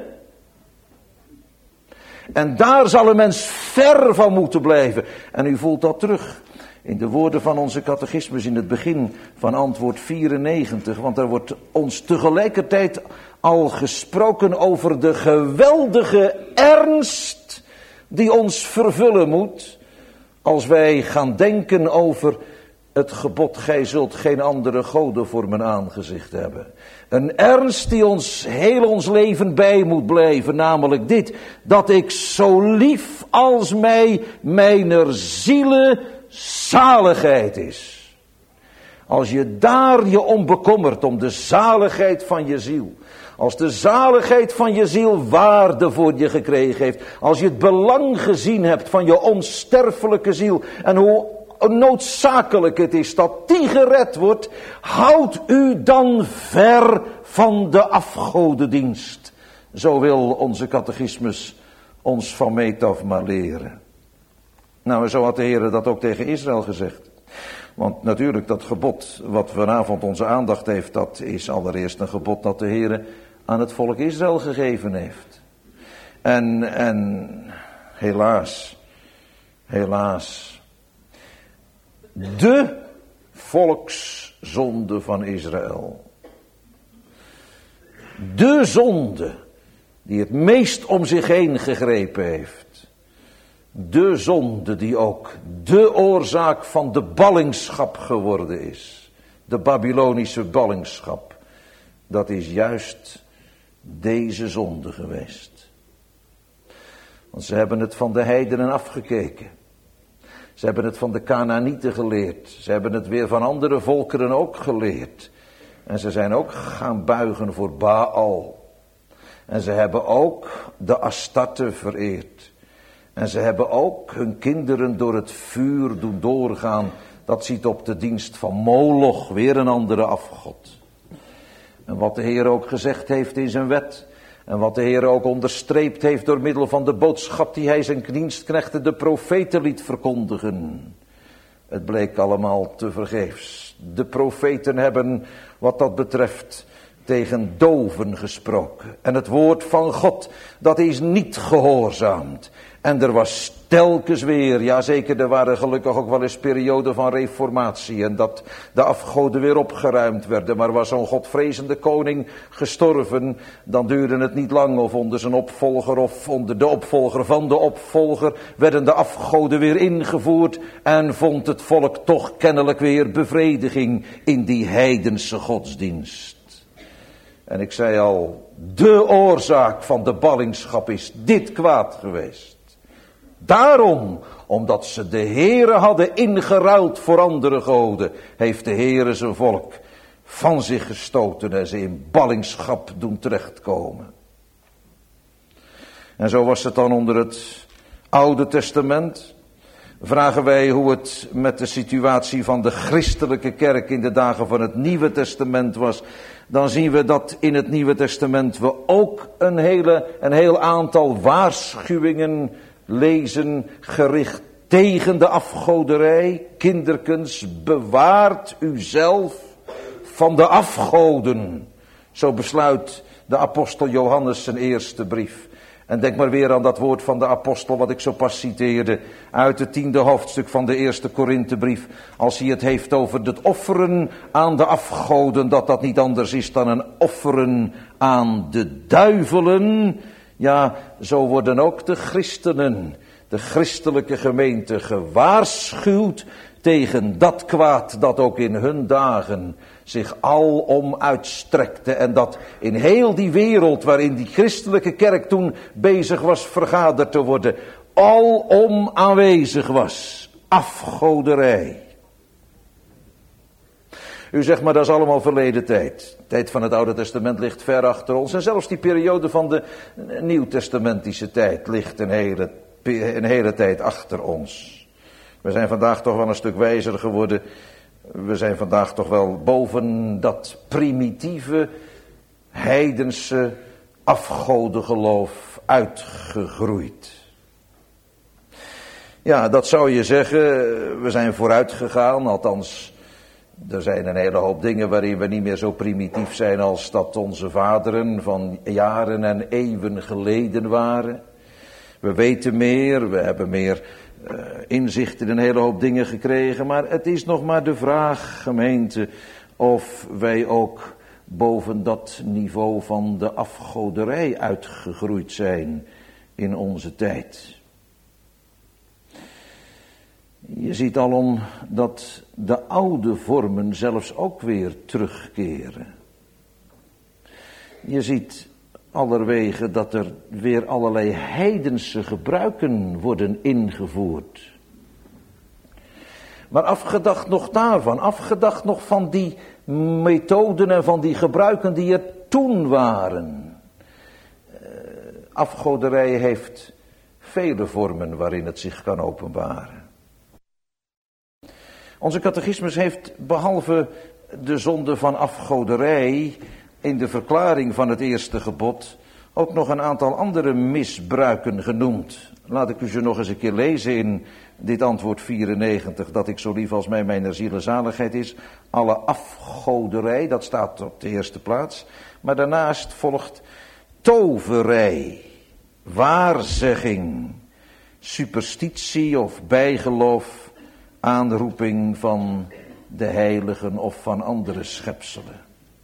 En daar zal een mens ver van moeten blijven. En u voelt dat terug in de woorden van onze catechismus in het begin van antwoord vierennegentig. Want er wordt ons tegelijkertijd al gesproken over de geweldige ernst die ons vervullen moet. Als wij gaan denken over het gebod, gij zult geen andere goden voor mijn aangezicht hebben. Een ernst die ons heel ons leven bij moet blijven, namelijk dit, dat ik zo lief als mij mijner ziele zaligheid is. Als je daar je om bekommert, om de zaligheid van je ziel, als de zaligheid van je ziel waarde voor je gekregen heeft, als je het belang gezien hebt van je onsterfelijke ziel en hoe noodzakelijk het is dat die gered wordt, houd u dan ver van de afgodendienst. Zo wil onze catechismus ons van meet af maar leren. Nou, en zo had de Heer dat ook tegen Israël gezegd. Want natuurlijk, dat gebod wat vanavond onze aandacht heeft, dat is allereerst een gebod dat de Heer aan het volk Israël gegeven heeft. En, en helaas, helaas, de volkszonde van Israël. De zonde die het meest om zich heen gegrepen heeft. De zonde die ook de oorzaak van de ballingschap geworden is. De Babylonische ballingschap. Dat is juist deze zonde geweest. Want ze hebben het van de heidenen afgekeken. Ze hebben het van de Kanaanieten geleerd. Ze hebben het weer van andere volkeren ook geleerd. En ze zijn ook gaan buigen voor Baal. En ze hebben ook de Astarte vereerd. En ze hebben ook hun kinderen door het vuur doen doorgaan. Dat ziet op de dienst van Moloch, weer een andere afgod. En wat de Heer ook gezegd heeft in zijn wet. En wat de Heer ook onderstreept heeft door middel van de boodschap die hij zijn dienstknechten, de profeten, liet verkondigen. Het bleek allemaal tevergeefs. De profeten hebben wat dat betreft tegen doven gesproken. En het woord van God, dat is niet gehoorzaamd. En er was telkens weer, ja zeker, er waren gelukkig ook wel eens perioden van reformatie. En dat de afgoden weer opgeruimd werden. Maar was zo'n godvrezende koning gestorven, dan duurde het niet lang. Of onder zijn opvolger of onder de opvolger van de opvolger werden de afgoden weer ingevoerd. En vond het volk toch kennelijk weer bevrediging in die heidense godsdienst. En ik zei al, de oorzaak van de ballingschap is dit kwaad geweest. Daarom, omdat ze de Heere hadden ingeruild voor andere goden, heeft de Heere zijn volk van zich gestoten en ze in ballingschap doen terechtkomen. En zo was het dan onder het Oude Testament. Vragen wij hoe het met de situatie van de christelijke kerk in de dagen van het Nieuwe Testament was. Dan zien we dat in het Nieuwe Testament we ook een, hele, een heel aantal waarschuwingen lezen gericht tegen de afgoderij. Kinderkens, bewaart uzelf van de afgoden. Zo besluit de apostel Johannes zijn eerste brief. En denk maar weer aan dat woord van de apostel wat ik zo pas citeerde uit het tiende hoofdstuk van de eerste Korinthebrief. Als hij het heeft over het offeren aan de afgoden, dat dat niet anders is dan een offeren aan de duivelen. Ja, zo worden ook de christenen, de christelijke gemeente gewaarschuwd tegen dat kwaad dat ook in hun dagen zich alom uitstrekte. En dat in heel die wereld waarin die christelijke kerk toen bezig was vergaderd te worden, alom aanwezig was. Afgoderij. U zegt maar, dat is allemaal verleden tijd. De tijd van het Oude Testament ligt ver achter ons. En zelfs die periode van de Nieuwtestamentische tijd ligt een hele, een hele tijd achter ons. We zijn vandaag toch wel een stuk wijzer geworden. We zijn vandaag toch wel boven dat primitieve, heidense afgodengeloof uitgegroeid. Ja, dat zou je zeggen. We zijn vooruit gegaan, althans. Er zijn een hele hoop dingen waarin we niet meer zo primitief zijn als dat onze vaderen van jaren en eeuwen geleden waren. We weten meer, we hebben meer uh, inzicht in een hele hoop dingen gekregen. Maar het is nog maar de vraag, gemeente, of wij ook boven dat niveau van de afgoderij uitgegroeid zijn in onze tijd. Je ziet alom dat de oude vormen zelfs ook weer terugkeren. Je ziet allerwege dat er weer allerlei heidense gebruiken worden ingevoerd. Maar afgedacht nog daarvan, afgedacht nog van die methoden en van die gebruiken die er toen waren. Afgoderij heeft vele vormen waarin het zich kan openbaren. Onze catechismus heeft behalve de zonde van afgoderij in de verklaring van het eerste gebod ook nog een aantal andere misbruiken genoemd. Laat ik u ze nog eens een keer lezen in dit antwoord vierennegentig, dat ik zo lief als mij mijn ziele zaligheid is. Alle afgoderij, dat staat op de eerste plaats. Maar daarnaast volgt toverij, waarzegging, superstitie of bijgeloof, aanroeping van de heiligen of van andere schepselen.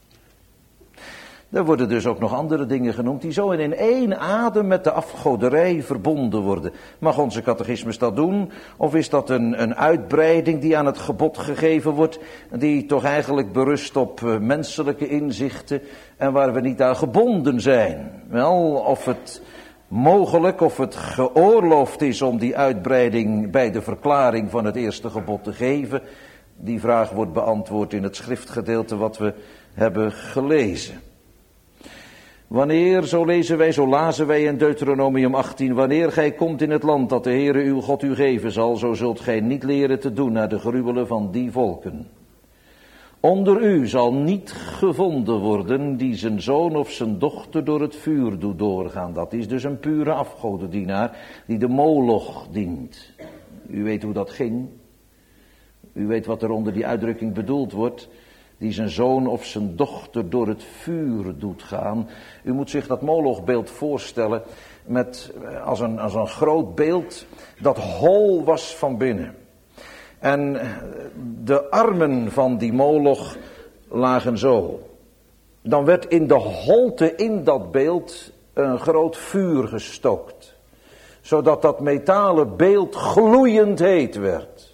Er worden dus ook nog andere dingen genoemd die zo in één adem met de afgoderij verbonden worden. Mag onze catechismus dat doen? Of is dat een, een uitbreiding die aan het gebod gegeven wordt, die toch eigenlijk berust op uh, menselijke inzichten en waar we niet aan gebonden zijn? Wel, of het mogelijk, of het geoorloofd is om die uitbreiding bij de verklaring van het eerste gebod te geven, die vraag wordt beantwoord in het schriftgedeelte wat we hebben gelezen. Wanneer, zo lezen wij, zo lazen wij in Deuteronomium achttien, wanneer gij komt in het land dat de Heere uw God u geven zal, zo zult gij niet leren te doen naar de gruwelen van die volken. Onder u zal niet gevonden worden die zijn zoon of zijn dochter door het vuur doet doorgaan. Dat is dus een pure afgodendienaar die de Moloch dient. U weet hoe dat ging. U weet wat er onder die uitdrukking bedoeld wordt. Die zijn zoon of zijn dochter door het vuur doet gaan. U moet zich dat Molochbeeld voorstellen met, als, een, als een groot beeld dat hol was van binnen. En de armen van die Moloch lagen zo. Dan werd in de holte in dat beeld een groot vuur gestookt. Zodat dat metalen beeld gloeiend heet werd.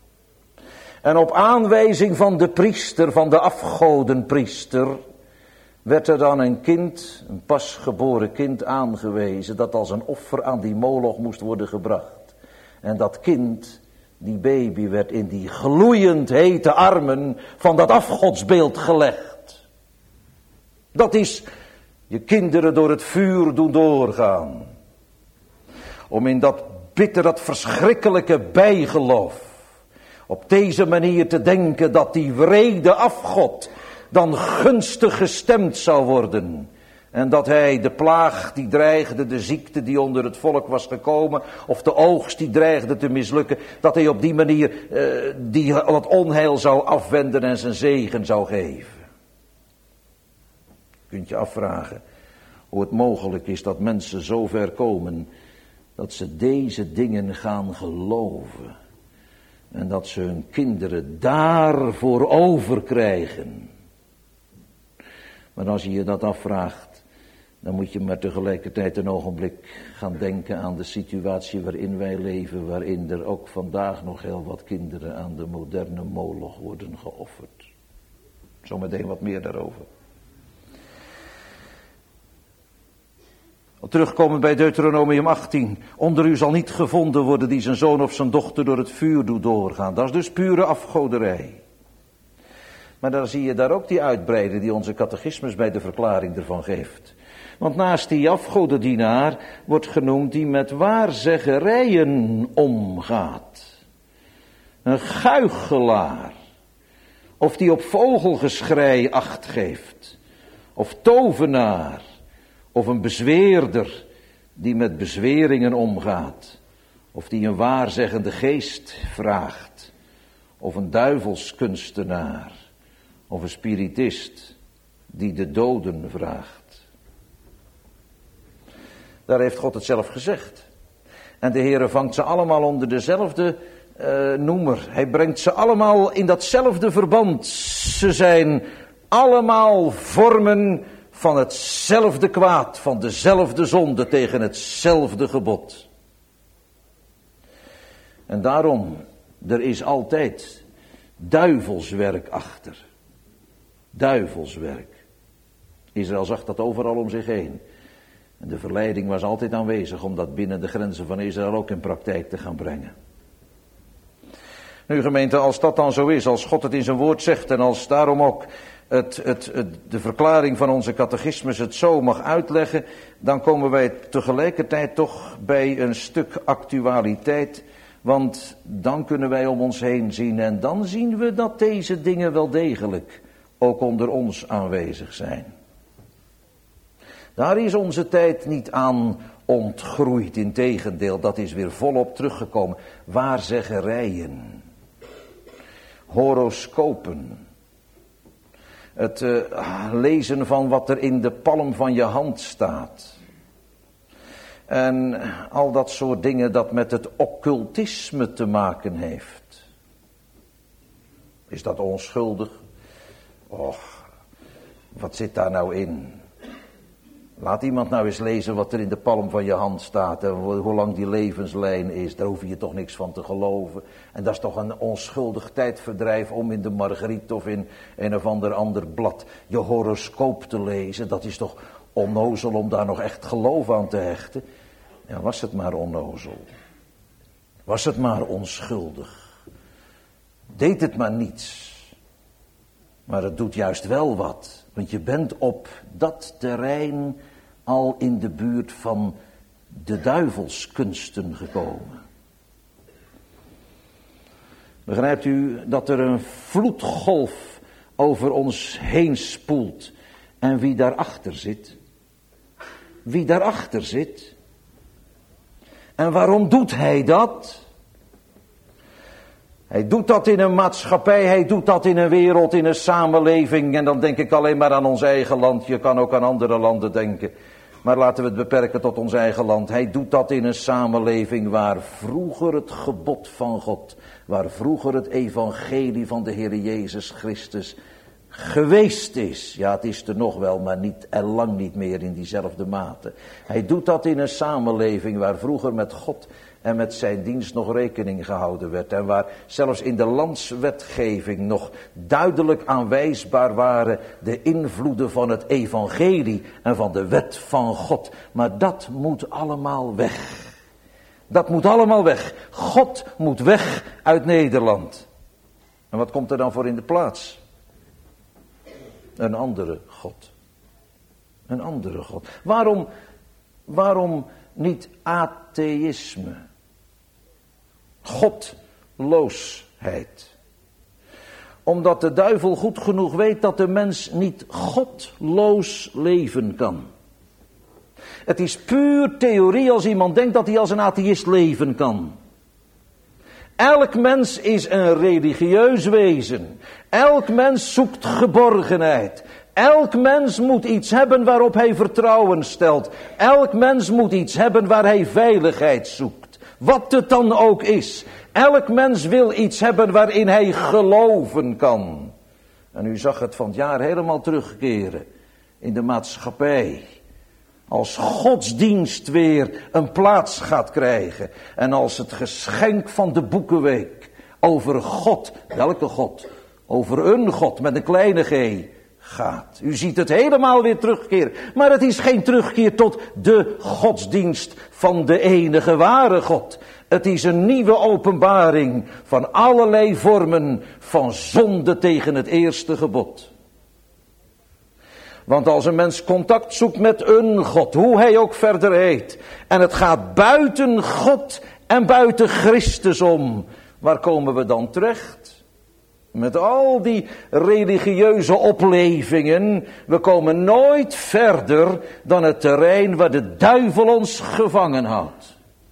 En op aanwijzing van de priester, van de afgodenpriester, werd er dan een kind, een pasgeboren kind aangewezen, dat als een offer aan die Moloch moest worden gebracht. En dat kind, die baby, werd in die gloeiend hete armen van dat afgodsbeeld gelegd. Dat is je kinderen door het vuur doen doorgaan. Om in dat bitter, dat verschrikkelijke bijgeloof, op deze manier te denken dat die wrede afgod dan gunstig gestemd zou worden. En dat hij de plaag die dreigde, de ziekte die onder het volk was gekomen, of de oogst die dreigde te mislukken, dat hij op die manier uh, die, het onheil zou afwenden en zijn zegen zou geven. Je kunt je afvragen hoe het mogelijk is dat mensen zo ver komen dat ze deze dingen gaan geloven. En dat ze hun kinderen daarvoor overkrijgen. Maar als je je dat afvraagt, dan moet je maar tegelijkertijd een ogenblik gaan denken aan de situatie waarin wij leven, waarin er ook vandaag nog heel wat kinderen aan de moderne Moloch worden geofferd. Zometeen wat meer daarover. Terugkomen bij Deuteronomium achttien. Onder u zal niet gevonden worden die zijn zoon of zijn dochter door het vuur doet doorgaan. Dat is dus pure afgoderij. Maar dan zie je daar ook die uitbreiding die onze catechismus bij de verklaring ervan geeft. Want naast die afgodendienaar wordt genoemd die met waarzeggerijen omgaat. Een guichelaar. Of die op vogelgeschrei acht geeft. Of tovenaar. Of een bezweerder die met bezweringen omgaat. Of die een waarzeggende geest vraagt. Of een duivelskunstenaar. Of een spiritist die de doden vraagt. Daar heeft God het zelf gezegd. En de Heere vangt ze allemaal onder dezelfde uh, noemer. Hij brengt ze allemaal in datzelfde verband. Ze zijn allemaal vormen van hetzelfde kwaad, van dezelfde zonde tegen hetzelfde gebod. En daarom, er is altijd duivelswerk achter. Duivelswerk. Israël zag dat overal om zich heen. En de verleiding was altijd aanwezig om dat binnen de grenzen van Israël ook in praktijk te gaan brengen. Nu gemeente, als dat dan zo is, als God het in zijn woord zegt en als daarom ook Het, het, het, de verklaring van onze catechismus het zo mag uitleggen, dan komen wij tegelijkertijd toch bij een stuk actualiteit Want dan kunnen wij om ons heen zien en dan zien we dat deze dingen wel degelijk ook onder ons aanwezig zijn. Daar is onze tijd niet aan ontgroeid, integendeel, dat is weer volop teruggekomen. Waarzeggerijen, horoscopen, het uh, lezen van wat er in de palm van je hand staat. En al dat soort dingen dat met het occultisme te maken heeft. Is dat onschuldig? Och, wat zit daar nou in? Laat iemand nou eens lezen wat er in de palm van je hand staat en hoe lang die levenslijn is. Daar hoef je toch niks van te geloven. En dat is toch een onschuldig tijdverdrijf om in de Margriet of in een of ander ander blad je horoscoop te lezen. Dat is toch onnozel om daar nog echt geloof aan te hechten. Ja, was het maar onnozel. Was het maar onschuldig. Deed het maar niets. Maar het doet juist wel wat. Want je bent op dat terrein al in de buurt van de duivelskunsten gekomen. Begrijpt u dat er een vloedgolf over ons heen spoelt. En wie daarachter zit? Wie daarachter zit? En waarom doet hij dat? Hij doet dat in een maatschappij, hij doet dat in een wereld, in een samenleving. En dan denk ik alleen maar aan ons eigen land. Je kan ook aan andere landen denken. Maar laten we het beperken tot ons eigen land. Hij doet dat in een samenleving waar vroeger het gebod van God, waar vroeger het evangelie van de Heer Jezus Christus geweest is. Ja, het is er nog wel, maar niet en lang niet meer in diezelfde mate. Hij doet dat in een samenleving waar vroeger met God en met zijn dienst nog rekening gehouden werd. En waar zelfs in de landswetgeving nog duidelijk aanwijsbaar waren de invloeden van het evangelie en van de wet van God. Maar dat moet allemaal weg. Dat moet allemaal weg. God moet weg uit Nederland. En wat komt er dan voor in de plaats? Een andere God. Een andere God. Waarom, waarom niet atheïsme? Godloosheid. Omdat de duivel goed genoeg weet dat de mens niet godloos leven kan. Het is puur theorie als iemand denkt dat hij als een atheïst leven kan. Elk mens is een religieus wezen. Elk mens zoekt geborgenheid. Elk mens moet iets hebben waarop hij vertrouwen stelt. Elk mens moet iets hebben waar hij veiligheid zoekt. Wat het dan ook is. Elk mens wil iets hebben waarin hij geloven kan. En u zag het van het jaar helemaal terugkeren in de maatschappij. Als godsdienst weer een plaats gaat krijgen. En als het geschenk van de Boekenweek over God, welke God? Over een God met een kleine g gaat. U ziet het helemaal weer terugkeren. Maar het is geen terugkeer tot de godsdienst van de enige ware God. Het is een nieuwe openbaring van allerlei vormen van zonde tegen het eerste gebod. Want als een mens contact zoekt met een God, hoe hij ook verder heet, en het gaat buiten God en buiten Christus om, waar komen we dan terecht? Met al die religieuze oplevingen, we komen nooit verder dan het terrein waar de duivel ons gevangen houdt.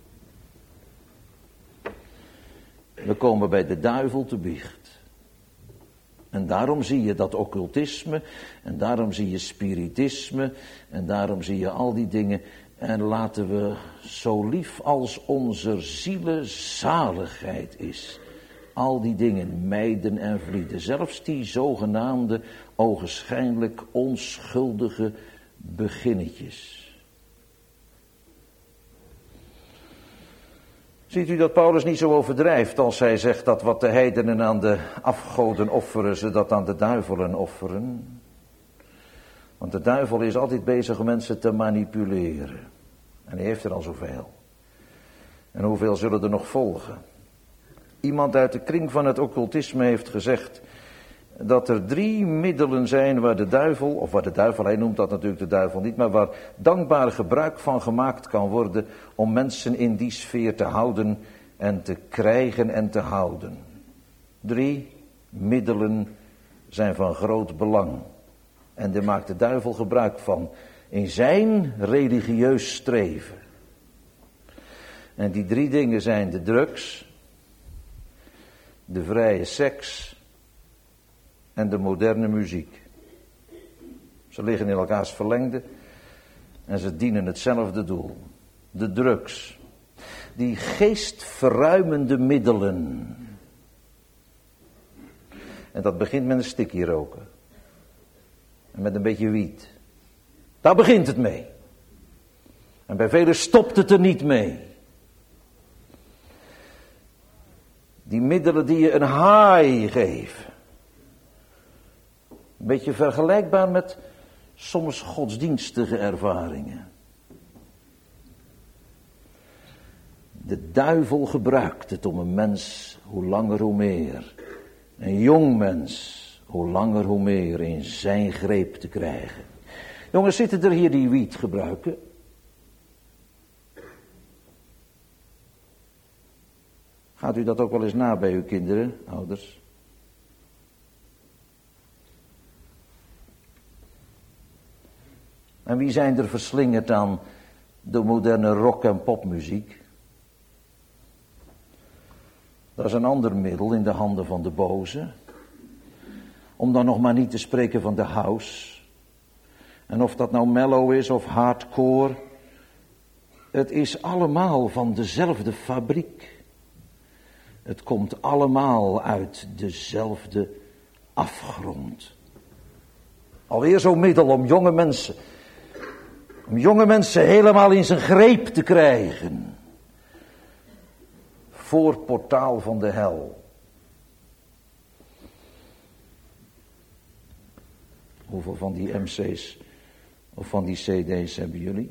We komen bij de duivel te biecht. En daarom zie je dat occultisme, en daarom zie je spiritisme, en daarom zie je al die dingen. En laten we zo lief als onze zielezaligheid is, al die dingen mijden en vlieden. Zelfs die zogenaamde, ogenschijnlijk onschuldige beginnetjes. Ziet u dat Paulus niet zo overdrijft als hij zegt dat wat de heidenen aan de afgoden offeren, ze dat aan de duivelen offeren? Want de duivel is altijd bezig om mensen te manipuleren. En hij heeft er al zoveel. En hoeveel zullen er nog volgen? Iemand uit de kring van het occultisme heeft gezegd dat er drie middelen zijn waar de duivel, of waar de duivel, hij noemt dat natuurlijk de duivel niet, maar waar dankbaar gebruik van gemaakt kan worden om mensen in die sfeer te houden en te krijgen en te houden. Drie middelen zijn van groot belang. En daar maakt de duivel gebruik van in zijn religieus streven. En die drie dingen zijn de drugs, de vrije seks en de moderne muziek. Ze liggen in elkaars verlengde en ze dienen hetzelfde doel. De drugs, die geestverruimende middelen. En dat begint met een stikkie roken. En met een beetje wiet. Daar begint het mee. En bij velen stopt het er niet mee. Die middelen die je een haai geven. Een beetje vergelijkbaar met soms godsdienstige ervaringen. De duivel gebruikt het om een mens hoe langer hoe meer, een jong mens hoe langer hoe meer in zijn greep te krijgen. Jongens, zitten er hier die wiet gebruiken? Gaat u dat ook wel eens na bij uw kinderen, ouders? En wie zijn er verslingerd aan de moderne rock- en popmuziek? Dat is een ander middel in de handen van de boze. Om dan nog maar niet te spreken van de house. En of dat nou mellow is of hardcore. Het is allemaal van dezelfde fabriek. Het komt allemaal uit dezelfde afgrond. Alweer zo'n middel om jonge mensen, om jonge mensen helemaal in zijn greep te krijgen. Voorportaal van de hel. Hoeveel van die M C's of van die C D's hebben jullie?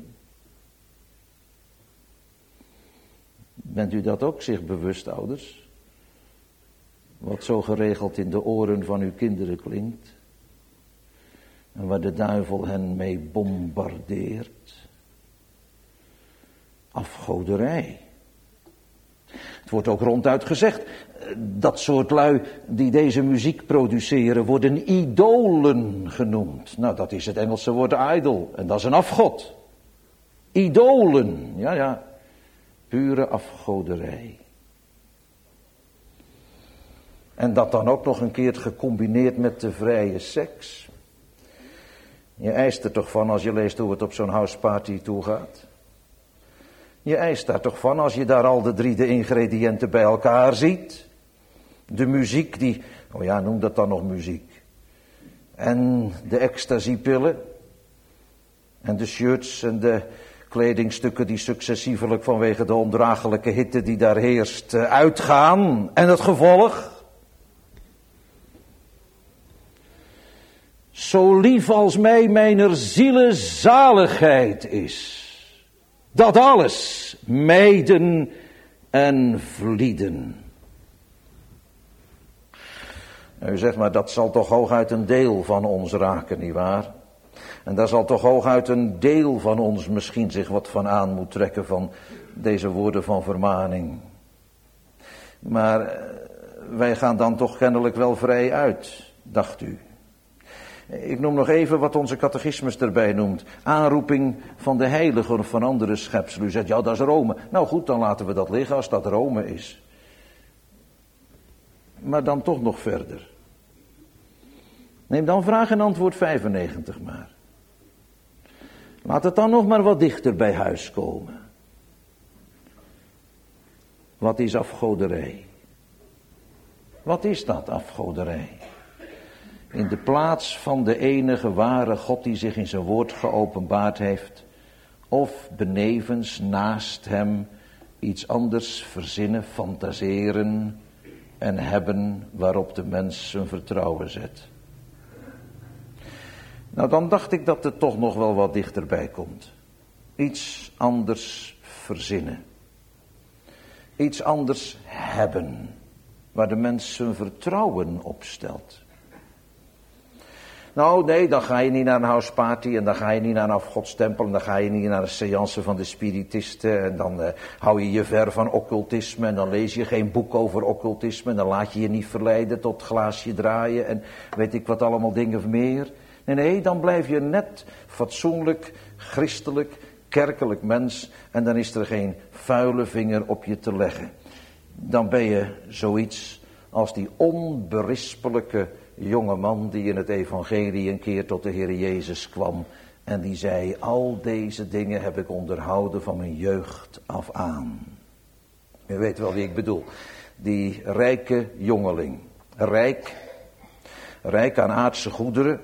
Bent u dat ook zich bewust, ouders? Wat zo geregeld in de oren van uw kinderen klinkt. En waar de duivel hen mee bombardeert. Afgoderij. Het wordt ook ronduit gezegd, dat soort lui die deze muziek produceren worden idolen genoemd. Nou, dat is het Engelse woord idol en dat is een afgod. Idolen, ja ja, pure afgoderij. En dat dan ook nog een keer gecombineerd met de vrije seks. Je eist er toch van als je leest hoe het op zo'n houseparty toegaat. Je eist daar toch van als je daar al de drie de ingrediënten bij elkaar ziet. De muziek die, oh ja, noem dat dan nog muziek. En de ecstasypillen. En de shirts en de kledingstukken die successievelijk vanwege de ondraaglijke hitte die daar heerst uitgaan. En het gevolg? Zo lief als mij mijner ziele zaligheid is. Dat alles mijden en vlieden. U zegt maar, dat zal toch hooguit een deel van ons raken, nietwaar? En daar zal toch hooguit een deel van ons misschien zich wat van aan moet trekken van deze woorden van vermaning. Maar wij gaan dan toch kennelijk wel vrij uit, dacht u. Ik noem nog even wat onze catechismus erbij noemt. Aanroeping van de heiligen of van andere schepselen. U zegt, ja, dat is Rome. Nou goed, dan laten we dat liggen als dat Rome is. Maar dan toch nog verder. Neem dan vraag en antwoord vijfennegentig maar. Laat het dan nog maar wat dichter bij huis komen. Wat is afgoderij? Wat is dat, afgoderij? In de plaats van de enige ware God die zich in zijn woord geopenbaard heeft, of benevens naast hem iets anders verzinnen, fantaseren en hebben waarop de mens zijn vertrouwen zet. Nou, dan dacht ik dat het toch nog wel wat dichterbij komt. Iets anders verzinnen. Iets anders hebben, waar de mens zijn vertrouwen op stelt. Nou nee, dan ga je niet naar een houseparty en dan ga je niet naar een afgodstempel en dan ga je niet naar een seance van de spiritisten en dan uh, hou je je ver van occultisme en dan lees je geen boek over occultisme en dan laat je je niet verleiden tot glaasje draaien en weet ik wat allemaal dingen meer. Nee, nee, dan blijf je net fatsoenlijk, christelijk, kerkelijk mens en dan is er geen vuile vinger op je te leggen. Dan ben je zoiets als die onberispelijke jonge man die in het evangelie een keer tot de Heer Jezus kwam en die zei, al deze dingen heb ik onderhouden van mijn jeugd af aan. U weet wel wie ik bedoel. Die rijke jongeling. Rijk. Rijk aan aardse goederen.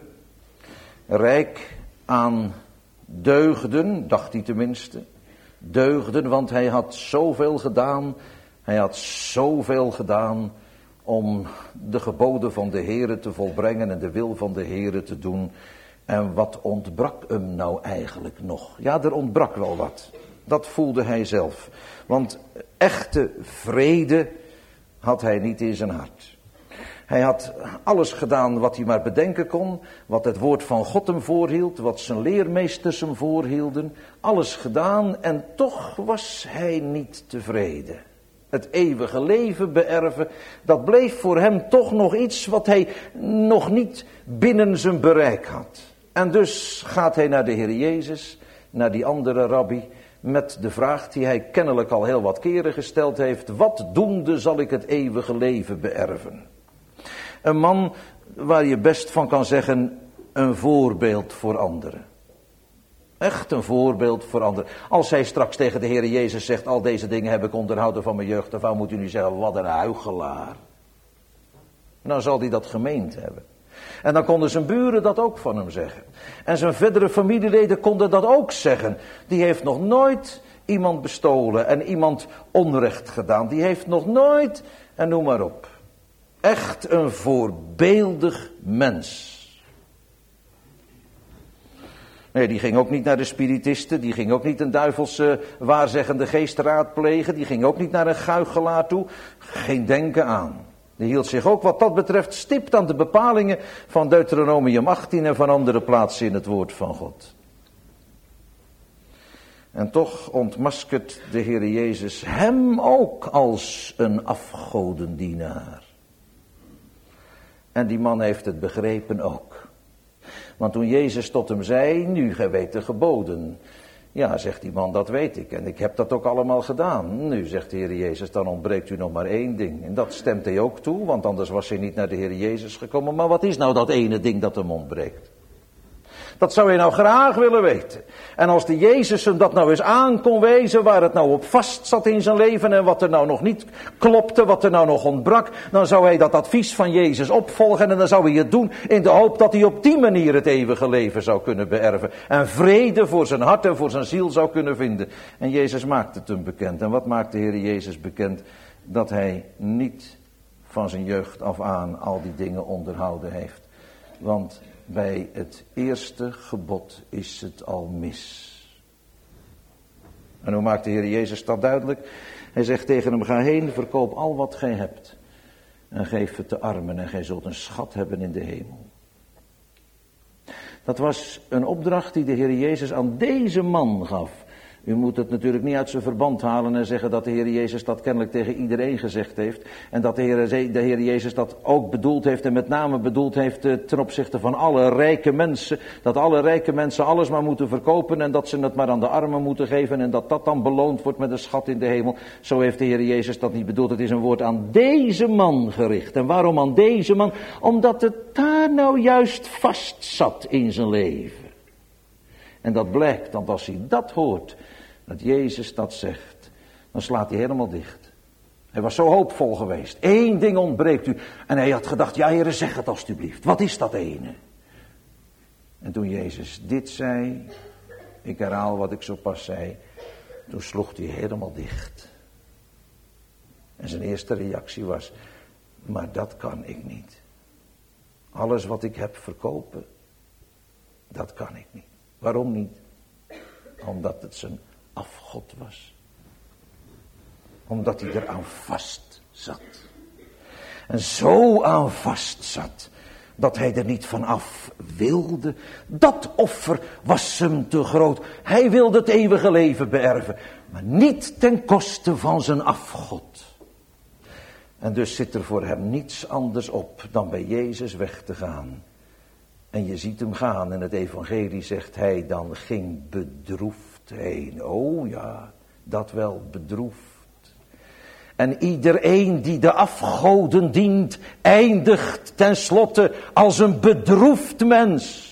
Rijk aan deugden, dacht hij tenminste. Deugden, want hij had zoveel gedaan. Hij had zoveel gedaan om de geboden van de Heere te volbrengen en de wil van de Heere te doen. En wat ontbrak hem nou eigenlijk nog? Ja, er ontbrak wel wat. Dat voelde hij zelf. Want echte vrede had hij niet in zijn hart. Hij had alles gedaan wat hij maar bedenken kon, wat het woord van God hem voorhield, wat zijn leermeesters hem voorhielden. Alles gedaan en toch was hij niet tevreden. Het eeuwige leven beërven, dat bleef voor hem toch nog iets wat hij nog niet binnen zijn bereik had. En dus gaat hij naar de Heer Jezus, naar die andere rabbi, met de vraag die hij kennelijk al heel wat keren gesteld heeft. Wat doende zal ik het eeuwige leven beërven? Een man waar je best van kan zeggen, een voorbeeld voor anderen. Echt een voorbeeld voor anderen. Als hij straks tegen de Heer Jezus zegt, al deze dingen heb ik onderhouden van mijn jeugd af aan, moet u nu zeggen, wat een huichelaar. Nou zal hij dat gemeend hebben. En dan konden zijn buren dat ook van hem zeggen. En zijn verdere familieleden konden dat ook zeggen. Die heeft nog nooit iemand bestolen en iemand onrecht gedaan. Die heeft nog nooit, en noem maar op. Echt een voorbeeldig mens. Nee, die ging ook niet naar de spiritisten, die ging ook niet een duivelse waarzeggende geest raadplegen, die ging ook niet naar een guichelaar toe. Geen denken aan. Die hield zich ook wat dat betreft stipt aan de bepalingen van Deuteronomium achttien en van andere plaatsen in het woord van God. En toch ontmaskert de Heer Jezus hem ook als een afgodendienaar. En die man heeft het begrepen ook. Want toen Jezus tot hem zei, nu gij weet de geboden. Ja, zegt die man, dat weet ik. En ik heb dat ook allemaal gedaan. Nu, zegt de Heer Jezus, dan ontbreekt u nog maar één ding. En dat stemt hij ook toe, want anders was hij niet naar de Heer Jezus gekomen. Maar wat is nou dat ene ding dat hem ontbreekt? Dat zou hij nou graag willen weten. En als de Jezus hem dat nou eens aan kon wijzen, waar het nou op vast zat in zijn leven en wat er nou nog niet klopte, wat er nou nog ontbrak, dan zou hij dat advies van Jezus opvolgen en dan zou hij het doen in de hoop dat hij op die manier het eeuwige leven zou kunnen beërven. En vrede voor zijn hart en voor zijn ziel zou kunnen vinden. En Jezus maakt het hem bekend. En wat maakt de Heer Jezus bekend? Dat hij niet van zijn jeugd af aan al die dingen onderhouden heeft. Want bij het eerste gebod is het al mis. En hoe maakt de Heer Jezus dat duidelijk? Hij zegt tegen hem, ga heen, verkoop al wat gij hebt. En geef het de armen en gij zult een schat hebben in de hemel. Dat was een opdracht die de Heer Jezus aan deze man gaf. U moet het natuurlijk niet uit zijn verband halen en zeggen dat de Heer Jezus dat kennelijk tegen iedereen gezegd heeft. En dat de Heer, de Heer Jezus dat ook bedoeld heeft en met name bedoeld heeft ten opzichte van alle rijke mensen. Dat alle rijke mensen alles maar moeten verkopen en dat ze het maar aan de armen moeten geven. En dat dat dan beloond wordt met een schat in de hemel. Zo heeft de Heer Jezus dat niet bedoeld. Het is een woord aan deze man gericht. En waarom aan deze man? Omdat het daar nou juist vast zat in zijn leven. En dat blijkt, want als hij dat hoort, dat Jezus dat zegt, dan slaat hij helemaal dicht. Hij was zo hoopvol geweest. Eén ding ontbreekt u. En hij had gedacht, ja Heere, zeg het alstublieft. Wat is dat ene? En toen Jezus dit zei, ik herhaal wat ik zo pas zei, toen sloeg hij helemaal dicht. En zijn eerste reactie was, maar dat kan ik niet. Alles wat ik heb verkopen, dat kan ik niet. Waarom niet? Omdat het zijn afgod was. Omdat hij er aan vast zat. En zo aan vast zat. dat hij er niet van af wilde. Dat offer was hem te groot. Hij wilde het eeuwige leven beërven, maar niet ten koste van zijn afgod. En dus zit er voor hem niets anders op dan bij Jezus weg te gaan. En je ziet hem gaan en het evangelie zegt hij dan ging bedroefd heen. Oh ja, dat wel, bedroefd. En iedereen die de afgoden dient, eindigt tenslotte als een bedroefd mens.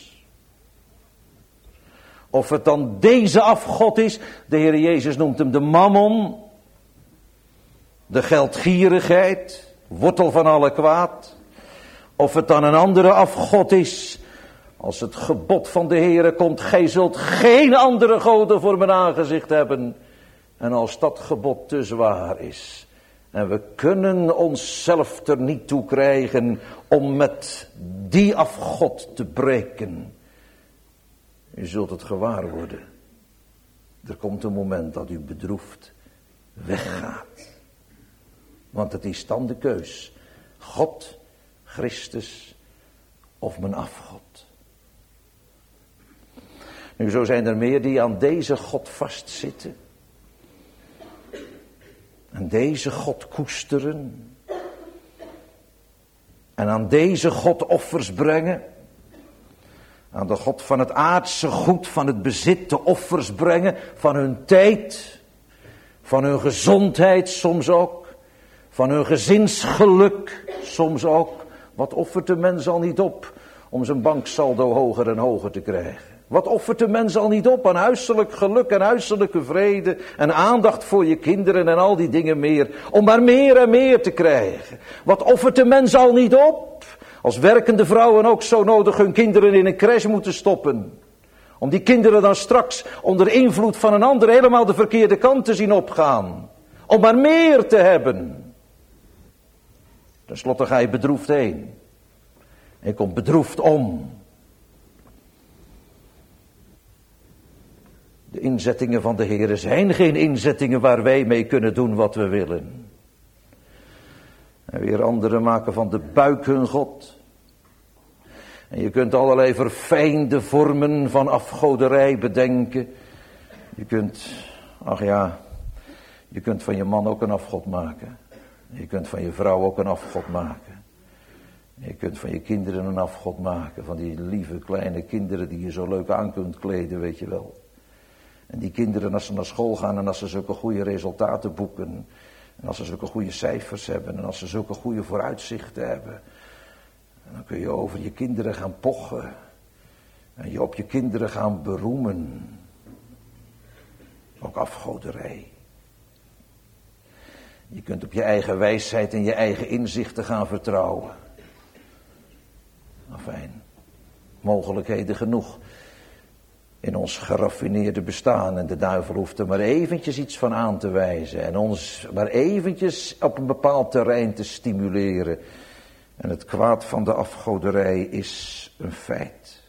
Of het dan deze afgod is, de Heer Jezus noemt hem de mammon, de geldgierigheid, wortel van alle kwaad. Of het dan een andere afgod is, als het gebod van de Heere komt, gij zult geen andere goden voor mijn aangezicht hebben. En als dat gebod te zwaar is, en we kunnen onszelf er niet toe krijgen om met die afgod te breken. U zult het gewaar worden. Er komt een moment dat u bedroefd weggaat. Want het is dan de keus. God, Christus of mijn afgod. Nu, zo zijn er meer die aan deze God vastzitten. En deze God koesteren. En aan deze God offers brengen. Aan de God van het aardse goed, van het bezit, de offers brengen. Van hun tijd. Van hun gezondheid soms ook. Van hun gezinsgeluk soms ook. Wat offert de mens al niet op om zijn banksaldo hoger en hoger te krijgen? Wat offert de mens al niet op aan huiselijk geluk en huiselijke vrede en aandacht voor je kinderen en al die dingen meer, om maar meer en meer te krijgen? Wat offert de mens al niet op, als werkende vrouwen ook zo nodig hun kinderen in een crash moeten stoppen, om die kinderen dan straks onder invloed van een ander helemaal de verkeerde kant te zien opgaan, om maar meer te hebben? Ten slotte ga je bedroefd heen. Je komt bedroefd om. De inzettingen van de Heer zijn geen inzettingen waar wij mee kunnen doen wat we willen. En weer anderen maken van de buik hun God. En je kunt allerlei verfijnde vormen van afgoderij bedenken. Je kunt, ach ja, je kunt van je man ook een afgod maken. Je kunt van je vrouw ook een afgod maken. Je kunt van je kinderen een afgod maken. Van die lieve kleine kinderen die je zo leuk aan kunt kleden, weet je wel. En die kinderen, als ze naar school gaan en als ze zulke goede resultaten boeken. En als ze zulke goede cijfers hebben en als ze zulke goede vooruitzichten hebben. Dan kun je over je kinderen gaan pochen. En je op je kinderen gaan beroemen. Ook afgoderij. Je kunt op je eigen wijsheid en je eigen inzichten gaan vertrouwen. Afijn, mogelijkheden genoeg in ons geraffineerde bestaan. En de duivel hoeft er maar eventjes iets van aan te wijzen. En ons maar eventjes op een bepaald terrein te stimuleren. En het kwaad van de afgoderij is een feit.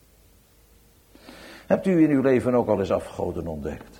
Hebt u in uw leven ook al eens afgoden ontdekt?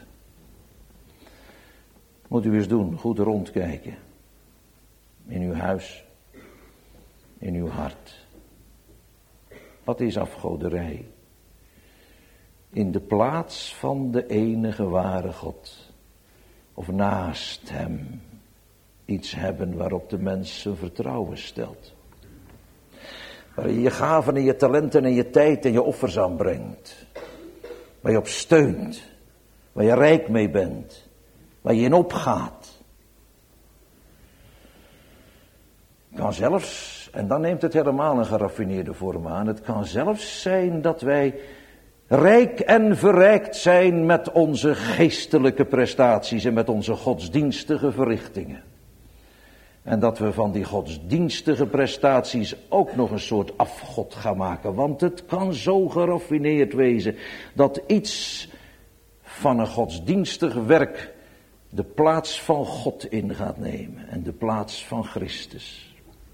Moet u eens doen, goed rondkijken. In uw huis, in uw hart. Wat is afgoderij? In de plaats van de enige ware God, of naast hem, iets hebben waarop de mens zijn vertrouwen stelt. Waar je je gaven en je talenten en je tijd en je offers aanbrengt. Waar je op steunt, waar je rijk mee bent. Waar je in opgaat. Het kan zelfs, en dan neemt het helemaal een geraffineerde vorm aan. Het kan zelfs zijn dat wij rijk en verrijkt zijn met onze geestelijke prestaties en met onze godsdienstige verrichtingen. En dat we van die godsdienstige prestaties ook nog een soort afgod gaan maken. Want het kan zo geraffineerd wezen dat iets van een godsdienstig werk de plaats van God in gaat nemen en de plaats van Christus.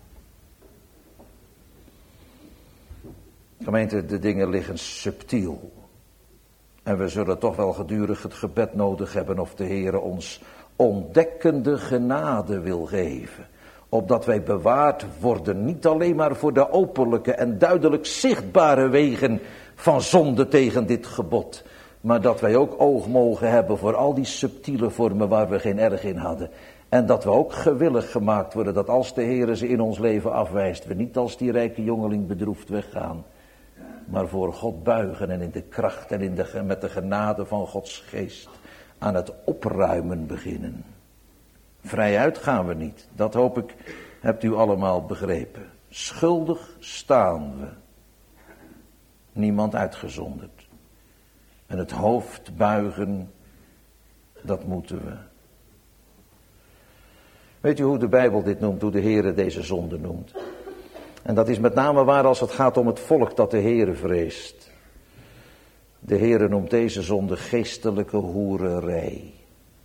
Gemeente, de dingen liggen subtiel. En we zullen toch wel gedurig het gebed nodig hebben of de Heere ons ontdekkende genade wil geven. opdat wij bewaard worden, niet alleen maar voor de openlijke en duidelijk zichtbare wegen van zonde tegen dit gebod, maar dat wij ook oog mogen hebben voor al die subtiele vormen waar we geen erg in hadden. En dat we ook gewillig gemaakt worden, dat als de Heere ze in ons leven afwijst, we niet als die rijke jongeling bedroefd weggaan, maar voor God buigen en in de kracht en in de, met de genade van Gods geest aan het opruimen beginnen. Vrijuit gaan we niet, dat hoop ik, hebt u allemaal begrepen. Schuldig staan we, niemand uitgezonderd. En het hoofd buigen, dat moeten we. Weet u hoe de Bijbel dit noemt, hoe de Heere deze zonde noemt? En dat is met name waar als het gaat om het volk dat de Heere vreest. De Heere noemt deze zonde geestelijke hoererij.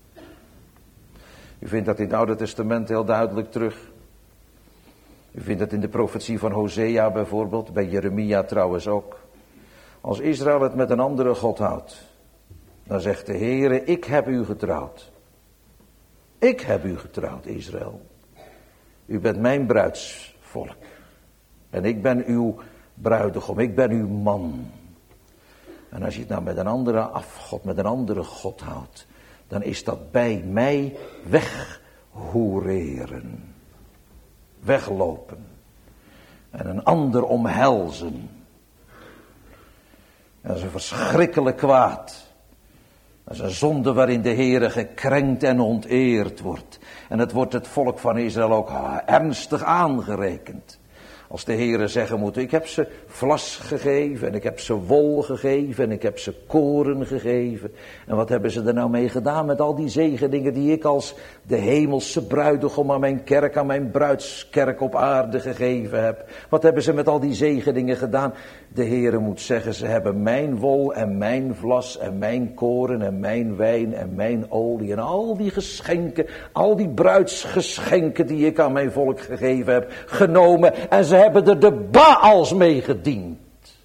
U vindt dat in het Oude Testament heel duidelijk terug. U vindt dat in de profetie van Hosea bijvoorbeeld, bij Jeremia trouwens ook. Als Israël het met een andere God houdt, dan zegt de Heere, ik heb u getrouwd. Ik heb u getrouwd, Israël. U bent mijn bruidsvolk. En ik ben uw bruidegom, ik ben uw man. En als je het nou met een andere afgod, met een andere God houdt, dan is dat bij mij weghoereren. Weglopen. En een ander omhelzen. En dat is een verschrikkelijk kwaad. Dat is een zonde waarin de Heere gekrenkt en onteerd wordt. En het wordt het volk van Israël ook ernstig aangerekend. Als de Heere zeggen moet, ik heb ze vlas gegeven en ik heb ze wol gegeven en ik heb ze koren gegeven. En wat hebben ze er nou mee gedaan met al die zegeningen die ik als de hemelse bruidegom aan mijn kerk, aan mijn bruidskerk op aarde gegeven heb. Wat hebben ze met al die zegeningen gedaan? De Heere moet zeggen, ze hebben mijn wol en mijn vlas en mijn koren en mijn wijn en mijn olie en al die geschenken, al die bruidsgeschenken die ik aan mijn volk gegeven heb, genomen en ze hebben er de Baals mee gediend.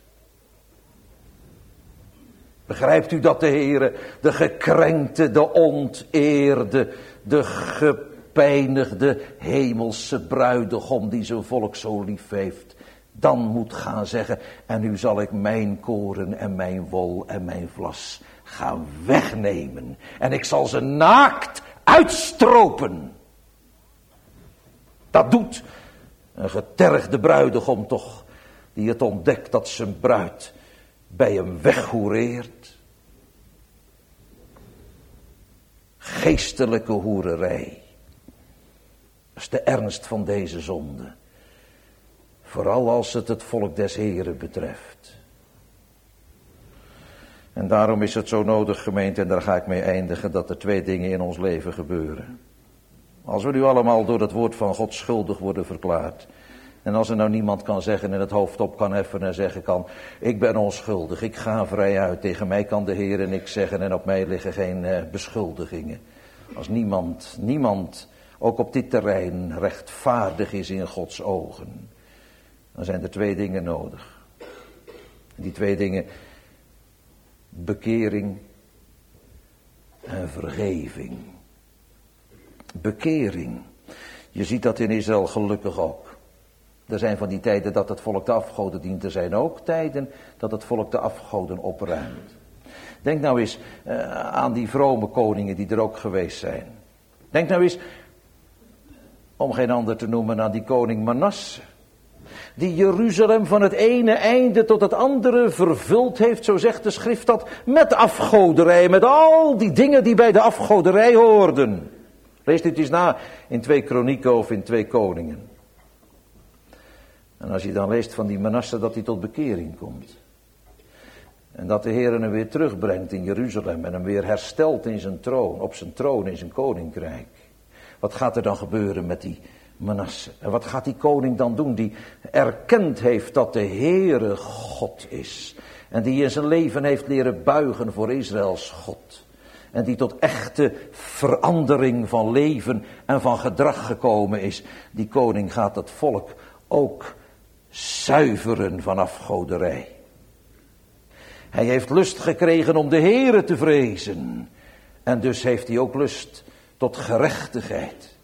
Begrijpt u dat de Heere de gekrenkte, de onteerde, de gepijnigde hemelse bruidegom die zijn volk zo lief heeft, dan moet gaan zeggen, en nu zal ik mijn koren en mijn wol en mijn vlas gaan wegnemen. En ik zal ze naakt uitstropen. Dat doet een getergde bruidegom toch, die het ontdekt dat zijn bruid bij hem weghoereert. Geestelijke hoererij. Dat is de ernst van deze zonde. Vooral als het het volk des Heren betreft. En daarom is het zo nodig, gemeente, en daar ga ik mee eindigen, dat er twee dingen in ons leven gebeuren. Als we nu allemaal door het woord van God schuldig worden verklaard. En als er nou niemand kan zeggen en het hoofd op kan heffen en zeggen kan, ik ben onschuldig, ik ga vrij uit, tegen mij kan de Heer niks zeggen en op mij liggen geen uh, beschuldigingen. Als niemand, niemand, ook op dit terrein, rechtvaardig is in Gods ogen, dan zijn er twee dingen nodig. Die twee dingen, bekering en vergeving. Bekering. Je ziet dat in Israël gelukkig ook. Er zijn van die tijden dat het volk de afgoden dient. Er zijn ook tijden dat het volk de afgoden opruimt. Denk nou eens uh, aan die vrome koningen die er ook geweest zijn. Denk nou eens, om geen ander te noemen, aan die koning Manasse. Die Jeruzalem van het ene einde tot het andere vervuld heeft, zo zegt de schrift dat, met afgoderij. Met al die dingen die bij de afgoderij hoorden. Lees dit eens na in twee Kronieken of in twee Koningen. En als je dan leest van die Manasse dat hij tot bekering komt. En dat de Heer hem weer terugbrengt in Jeruzalem en hem weer herstelt in zijn troon, op zijn troon in zijn koninkrijk. Wat gaat er dan gebeuren met die Manasse? En wat gaat die koning dan doen die erkend heeft dat de Heere God is. En die in zijn leven heeft leren buigen voor Israëls God. En die tot echte verandering van leven en van gedrag gekomen is. Die koning gaat het volk ook zuiveren van afgoderij. Hij heeft lust gekregen om de Heere te vrezen. En dus heeft hij ook lust tot gerechtigheid.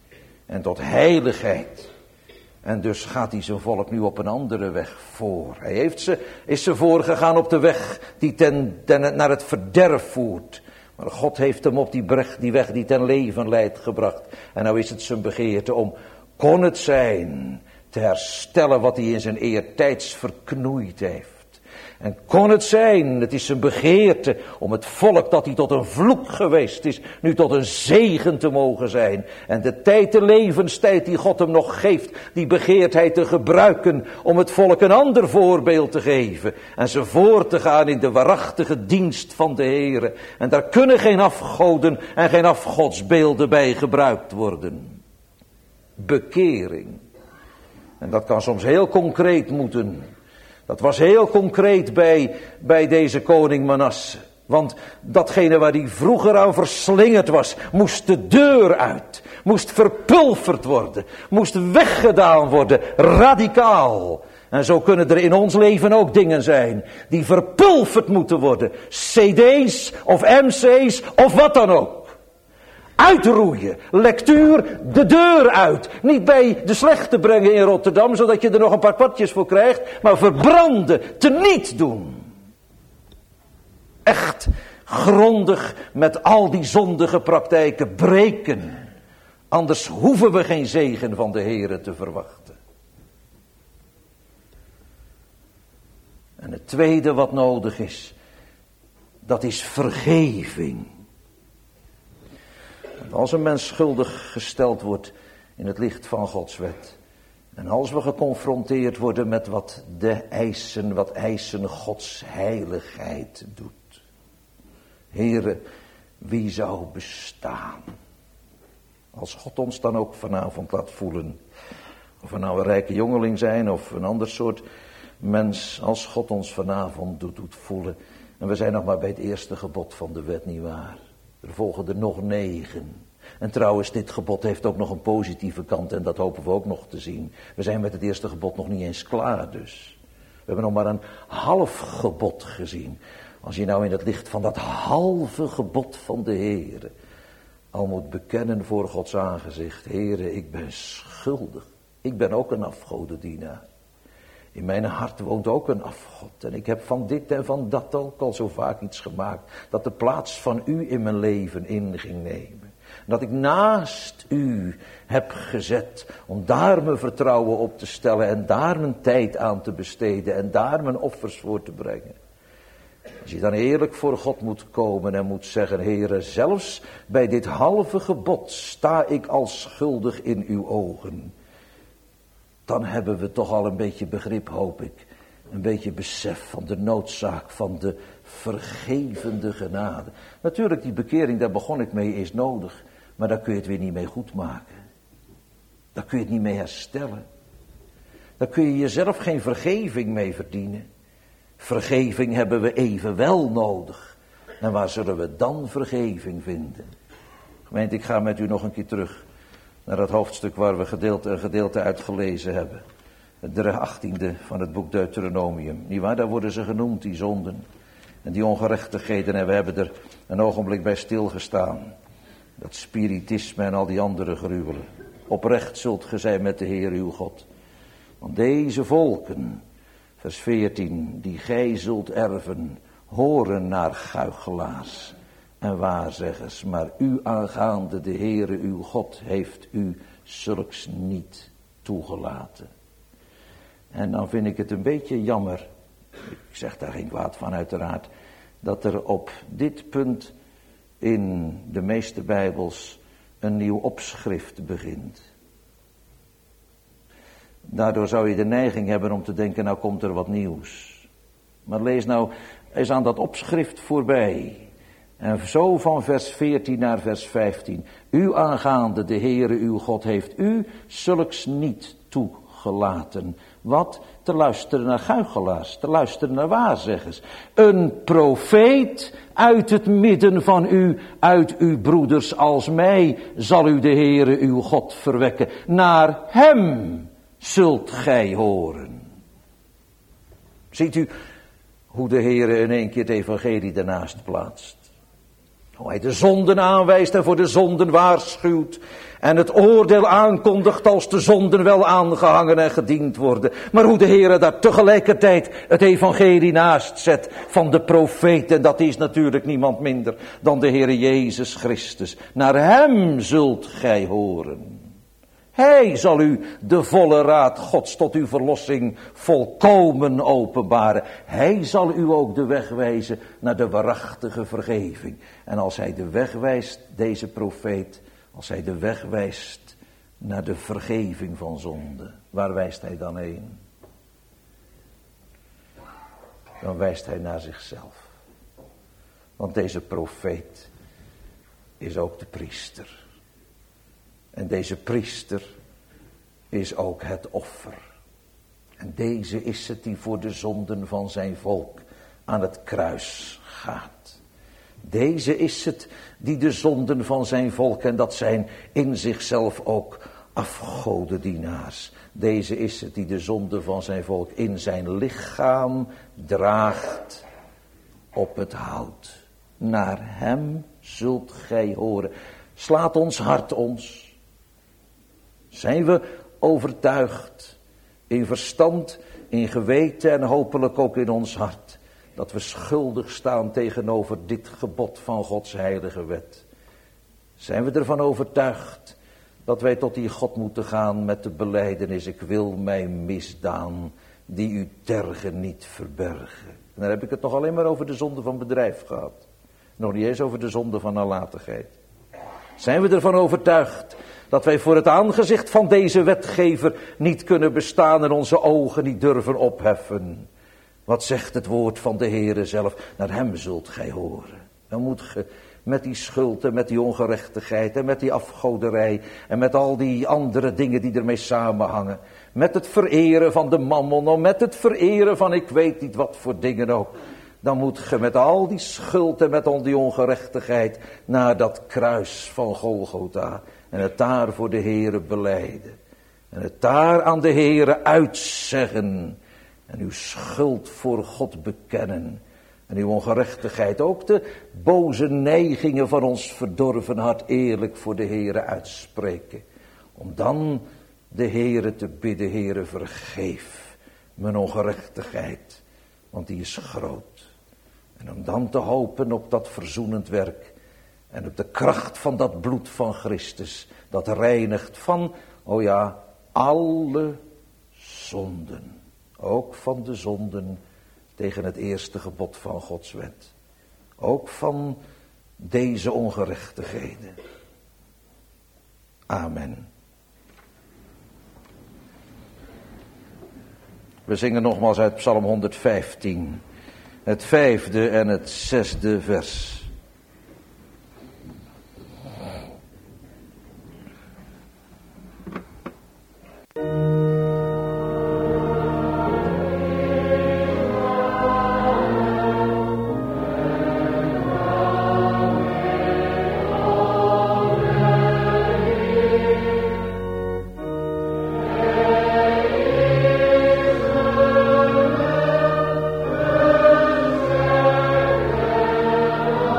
en tot heiligheid. En dus gaat hij zijn volk nu op een andere weg voor. Hij heeft ze, is ze voorgegaan op de weg die ten, ten, naar het verderf voert. Maar God heeft hem op die, breg, die weg die ten leven leidt gebracht. En nou is het zijn begeerte om, kon het zijn, te herstellen wat hij in zijn eertijds verknoeid heeft. En kon het zijn, het is zijn begeerte om het volk dat hij tot een vloek geweest is, nu tot een zegen te mogen zijn. En de tijd, de levenstijd die God hem nog geeft, die begeert hij te gebruiken om het volk een ander voorbeeld te geven. En ze voor te gaan in de waarachtige dienst van de Heere. En daar kunnen geen afgoden en geen afgodsbeelden bij gebruikt worden. Bekering. En dat kan soms heel concreet moeten. Dat was heel concreet bij, bij deze koning Manasse. Want datgene waar hij vroeger aan verslingerd was, moest de deur uit. Moest verpulverd worden. Moest weggedaan worden. Radicaal. En zo kunnen er in ons leven ook dingen zijn die verpulverd moeten worden. C D's of M C's of wat dan ook. Uitroeien, lectuur, de deur uit. Niet bij de slechte brengen in Rotterdam, zodat je er nog een paar kwartjes voor krijgt. Maar verbranden, teniet doen. Echt grondig met al die zondige praktijken breken. Anders hoeven we geen zegen van de Heere te verwachten. En het tweede wat nodig is, dat is vergeving. Als een mens schuldig gesteld wordt in het licht van Gods wet. En als we geconfronteerd worden met wat de eisen, wat eisen Gods heiligheid doet. Heere, wie zou bestaan? Als God ons dan ook vanavond laat voelen. Of we nou een rijke jongeling zijn of een ander soort mens. Als God ons vanavond doet, doet voelen. En we zijn nog maar bij het eerste gebod van de wet, nietwaar? Er volgen er nog negen. En trouwens, dit gebod heeft ook nog een positieve kant en dat hopen we ook nog te zien. We zijn met het eerste gebod nog niet eens klaar dus. We hebben nog maar een half gebod gezien. Als je nou in het licht van dat halve gebod van de Heere al moet bekennen voor Gods aangezicht. Heere, ik ben schuldig. Ik ben ook een afgodendienaar. In mijn hart woont ook een afgod. En ik heb van dit en van dat ook al zo vaak iets gemaakt. Dat de plaats van u in mijn leven in ging nemen. Dat ik naast u heb gezet. Om daar mijn vertrouwen op te stellen. En daar mijn tijd aan te besteden. En daar mijn offers voor te brengen. Als je dan eerlijk voor God moet komen en moet zeggen. Heere, zelfs bij dit halve gebod sta ik als schuldig in uw ogen. Dan hebben we toch al een beetje begrip, hoop ik. Een beetje besef van de noodzaak van de vergevende genade. Natuurlijk, die bekering, daar begon ik mee, is nodig. Maar daar kun je het weer niet mee goed maken. Daar kun je het niet mee herstellen. Daar kun je jezelf geen vergeving mee verdienen. Vergeving hebben we evenwel nodig. En waar zullen we dan vergeving vinden? Gemeente, ik ga met u nog een keer terug naar het hoofdstuk waar we gedeelte, een gedeelte uit gelezen hebben. Het achttiende van het boek Deuteronomium. Niewaar, daar worden ze genoemd, die zonden. En die ongerechtigheden. En we hebben er een ogenblik bij stilgestaan. Dat spiritisme en al die andere gruwelen. Oprecht zult ge zijn met de Heer uw God. Want deze volken, vers veertien, die gij zult erven, horen naar guichelaars en waarzeggers, maar u aangaande de Heere uw God heeft u zulks niet toegelaten. En dan vind ik het een beetje jammer, ik zeg daar geen kwaad van uiteraard, dat er op dit punt in de meeste Bijbels een nieuw opschrift begint. Daardoor zou je de neiging hebben om te denken, nou komt er wat nieuws. Maar lees nou eens aan dat opschrift voorbij. En zo van vers veertien naar vers vijftien. U aangaande de Heere uw God heeft u zulks niet toegelaten. Wat? Te luisteren naar guichelaars, te luisteren naar waarzeggers. Een profeet uit het midden van u, uit uw broeders als mij, zal u de Heere uw God verwekken. Naar hem zult gij horen. Ziet u hoe de Heere in één keer het evangelie daarnaast plaatst. Hoe hij de zonden aanwijst en voor de zonden waarschuwt. En het oordeel aankondigt als de zonden wel aangehangen en gediend worden. Maar hoe de Heer daar tegelijkertijd het evangelie naast zet van de profeet. En dat is natuurlijk niemand minder dan de Heer Jezus Christus. Naar hem zult gij horen. Hij zal u de volle raad Gods tot uw verlossing volkomen openbaren. Hij zal u ook de weg wijzen naar de waarachtige vergeving. En als hij de weg wijst, deze profeet, als hij de weg wijst naar de vergeving van zonde, waar wijst hij dan heen? Dan wijst hij naar zichzelf. Want deze profeet is ook de priester. En deze priester is ook het offer. En deze is het die voor de zonden van zijn volk aan het kruis gaat. Deze is het die de zonden van zijn volk, en dat zijn in zichzelf ook afgodendienaars. Deze is het die de zonde van zijn volk in zijn lichaam draagt op het hout. Naar hem zult gij horen. Slaat ons hart ons. Zijn we overtuigd in verstand, in geweten en hopelijk ook in ons hart, dat we schuldig staan tegenover dit gebod van Gods heilige wet? Zijn we ervan overtuigd dat wij tot die God moeten gaan met de belijdenis: ik wil mijn misdaan die u tergen niet verbergen. En dan heb ik het nog alleen maar over de zonde van bedrijf gehad. Nog niet eens over de zonde van nalatigheid. Zijn we ervan overtuigd dat wij voor het aangezicht van deze wetgever niet kunnen bestaan en onze ogen niet durven opheffen? Wat zegt het woord van de Heere zelf? Naar hem zult gij horen. Dan moet ge met die schuld en met die ongerechtigheid en met die afgoderij en met al die andere dingen die ermee samenhangen, met het vereren van de mammon, met het vereren van ik weet niet wat voor dingen ook, dan moet ge met al die schuld en met al die ongerechtigheid naar dat kruis van Golgotha en het daar voor de Heere belijden. En het daar aan de Heere uitzeggen. En uw schuld voor God bekennen. En uw ongerechtigheid, ook de boze neigingen van ons verdorven hart, eerlijk voor de Heere uitspreken. Om dan de Heere te bidden: Heere, vergeef mijn ongerechtigheid, want die is groot. En om dan te hopen op dat verzoenend werk en op de kracht van dat bloed van Christus, dat reinigt van, oh ja, alle zonden. Ook van de zonden tegen het eerste gebod van Gods wet. Ook van deze ongerechtigheden. Amen. We zingen nogmaals uit Psalm honderdvijftien. Het vijfde en het zesde vers. Oh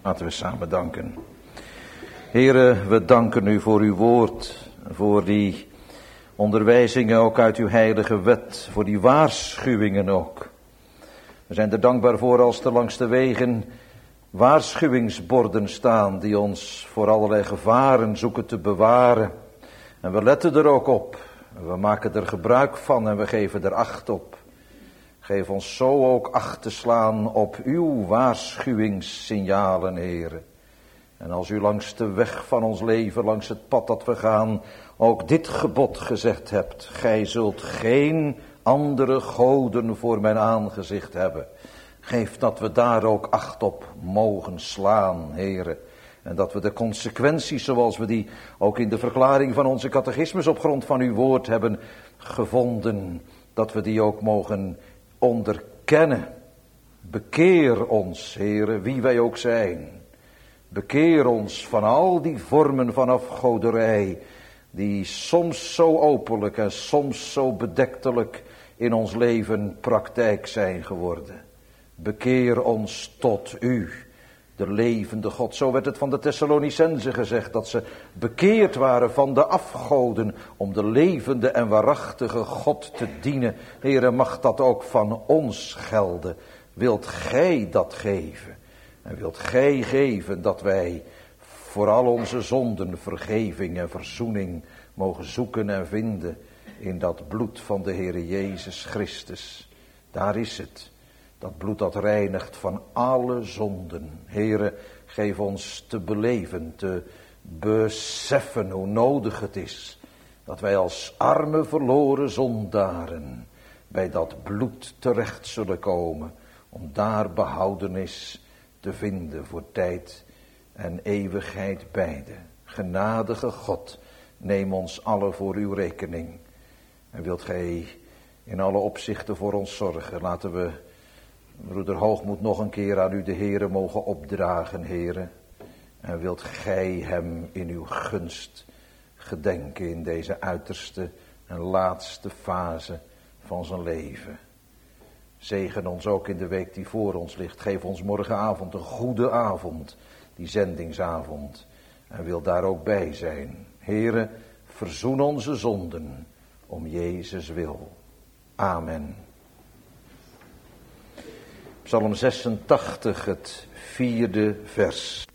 Laten we samen danken. Here, we danken u voor uw woord, voor die onderwijzingen ook uit uw heilige wet, voor die waarschuwingen ook. We zijn er dankbaar voor als er langs de wegen waarschuwingsborden staan die ons voor allerlei gevaren zoeken te bewaren. En we letten er ook op, we maken er gebruik van en we geven er acht op. Geef ons zo ook acht te slaan op uw waarschuwingssignalen, Heere. En als u langs de weg van ons leven, langs het pad dat we gaan, ook dit gebod gezegd hebt. Gij zult geen andere goden voor mijn aangezicht hebben. Geef dat we daar ook acht op mogen slaan, Heere. En dat we de consequenties zoals we die ook in de verklaring van onze catechismus op grond van uw woord hebben gevonden, dat we die ook mogen onderkennen. Bekeer ons, Heere, wie wij ook zijn. Bekeer ons van al die vormen van afgoderij, die soms zo openlijk en soms zo bedektelijk in ons leven praktijk zijn geworden. Bekeer ons tot u, de levende God. Zo werd het van de Thessalonicenzen gezegd, dat ze bekeerd waren van de afgoden om de levende en waarachtige God te dienen. Heere, mag dat ook van ons gelden. Wilt gij dat geven? En wilt gij geven dat wij voor al onze zonden vergeving en verzoening mogen zoeken en vinden in dat bloed van de Heere Jezus Christus. Daar is het. Dat bloed dat reinigt van alle zonden. Heere, geef ons te beleven, te beseffen hoe nodig het is dat wij als arme verloren zondaren bij dat bloed terecht zullen komen, om daar behoudenis te vinden voor tijd en eeuwigheid beide. Genadige God, neem ons alle voor uw rekening. En wilt gij in alle opzichten voor ons zorgen. Laten we broeder Hoogmoed nog een keer aan u de Heere mogen opdragen, Heere. En wilt gij hem in uw gunst gedenken in deze uiterste en laatste fase van zijn leven. Zegen ons ook in de week die voor ons ligt. Geef ons morgenavond een goede avond, die zendingsavond. En wil daar ook bij zijn. Heere, verzoen onze zonden om Jezus wil. Amen. Psalm zesentachtig, het vierde vers.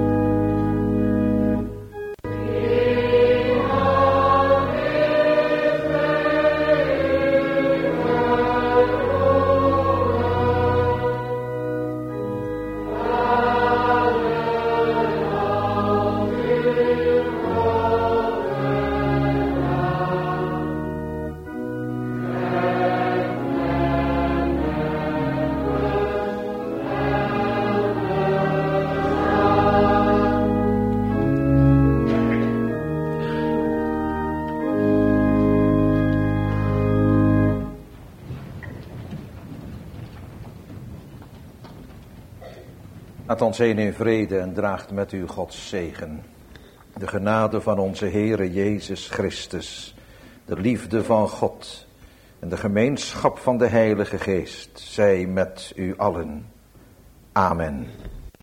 Laat ons heen in vrede en draagt met u Gods zegen. De genade van onze Heere Jezus Christus, de liefde van God en de gemeenschap van de Heilige Geest zij met u allen. Amen.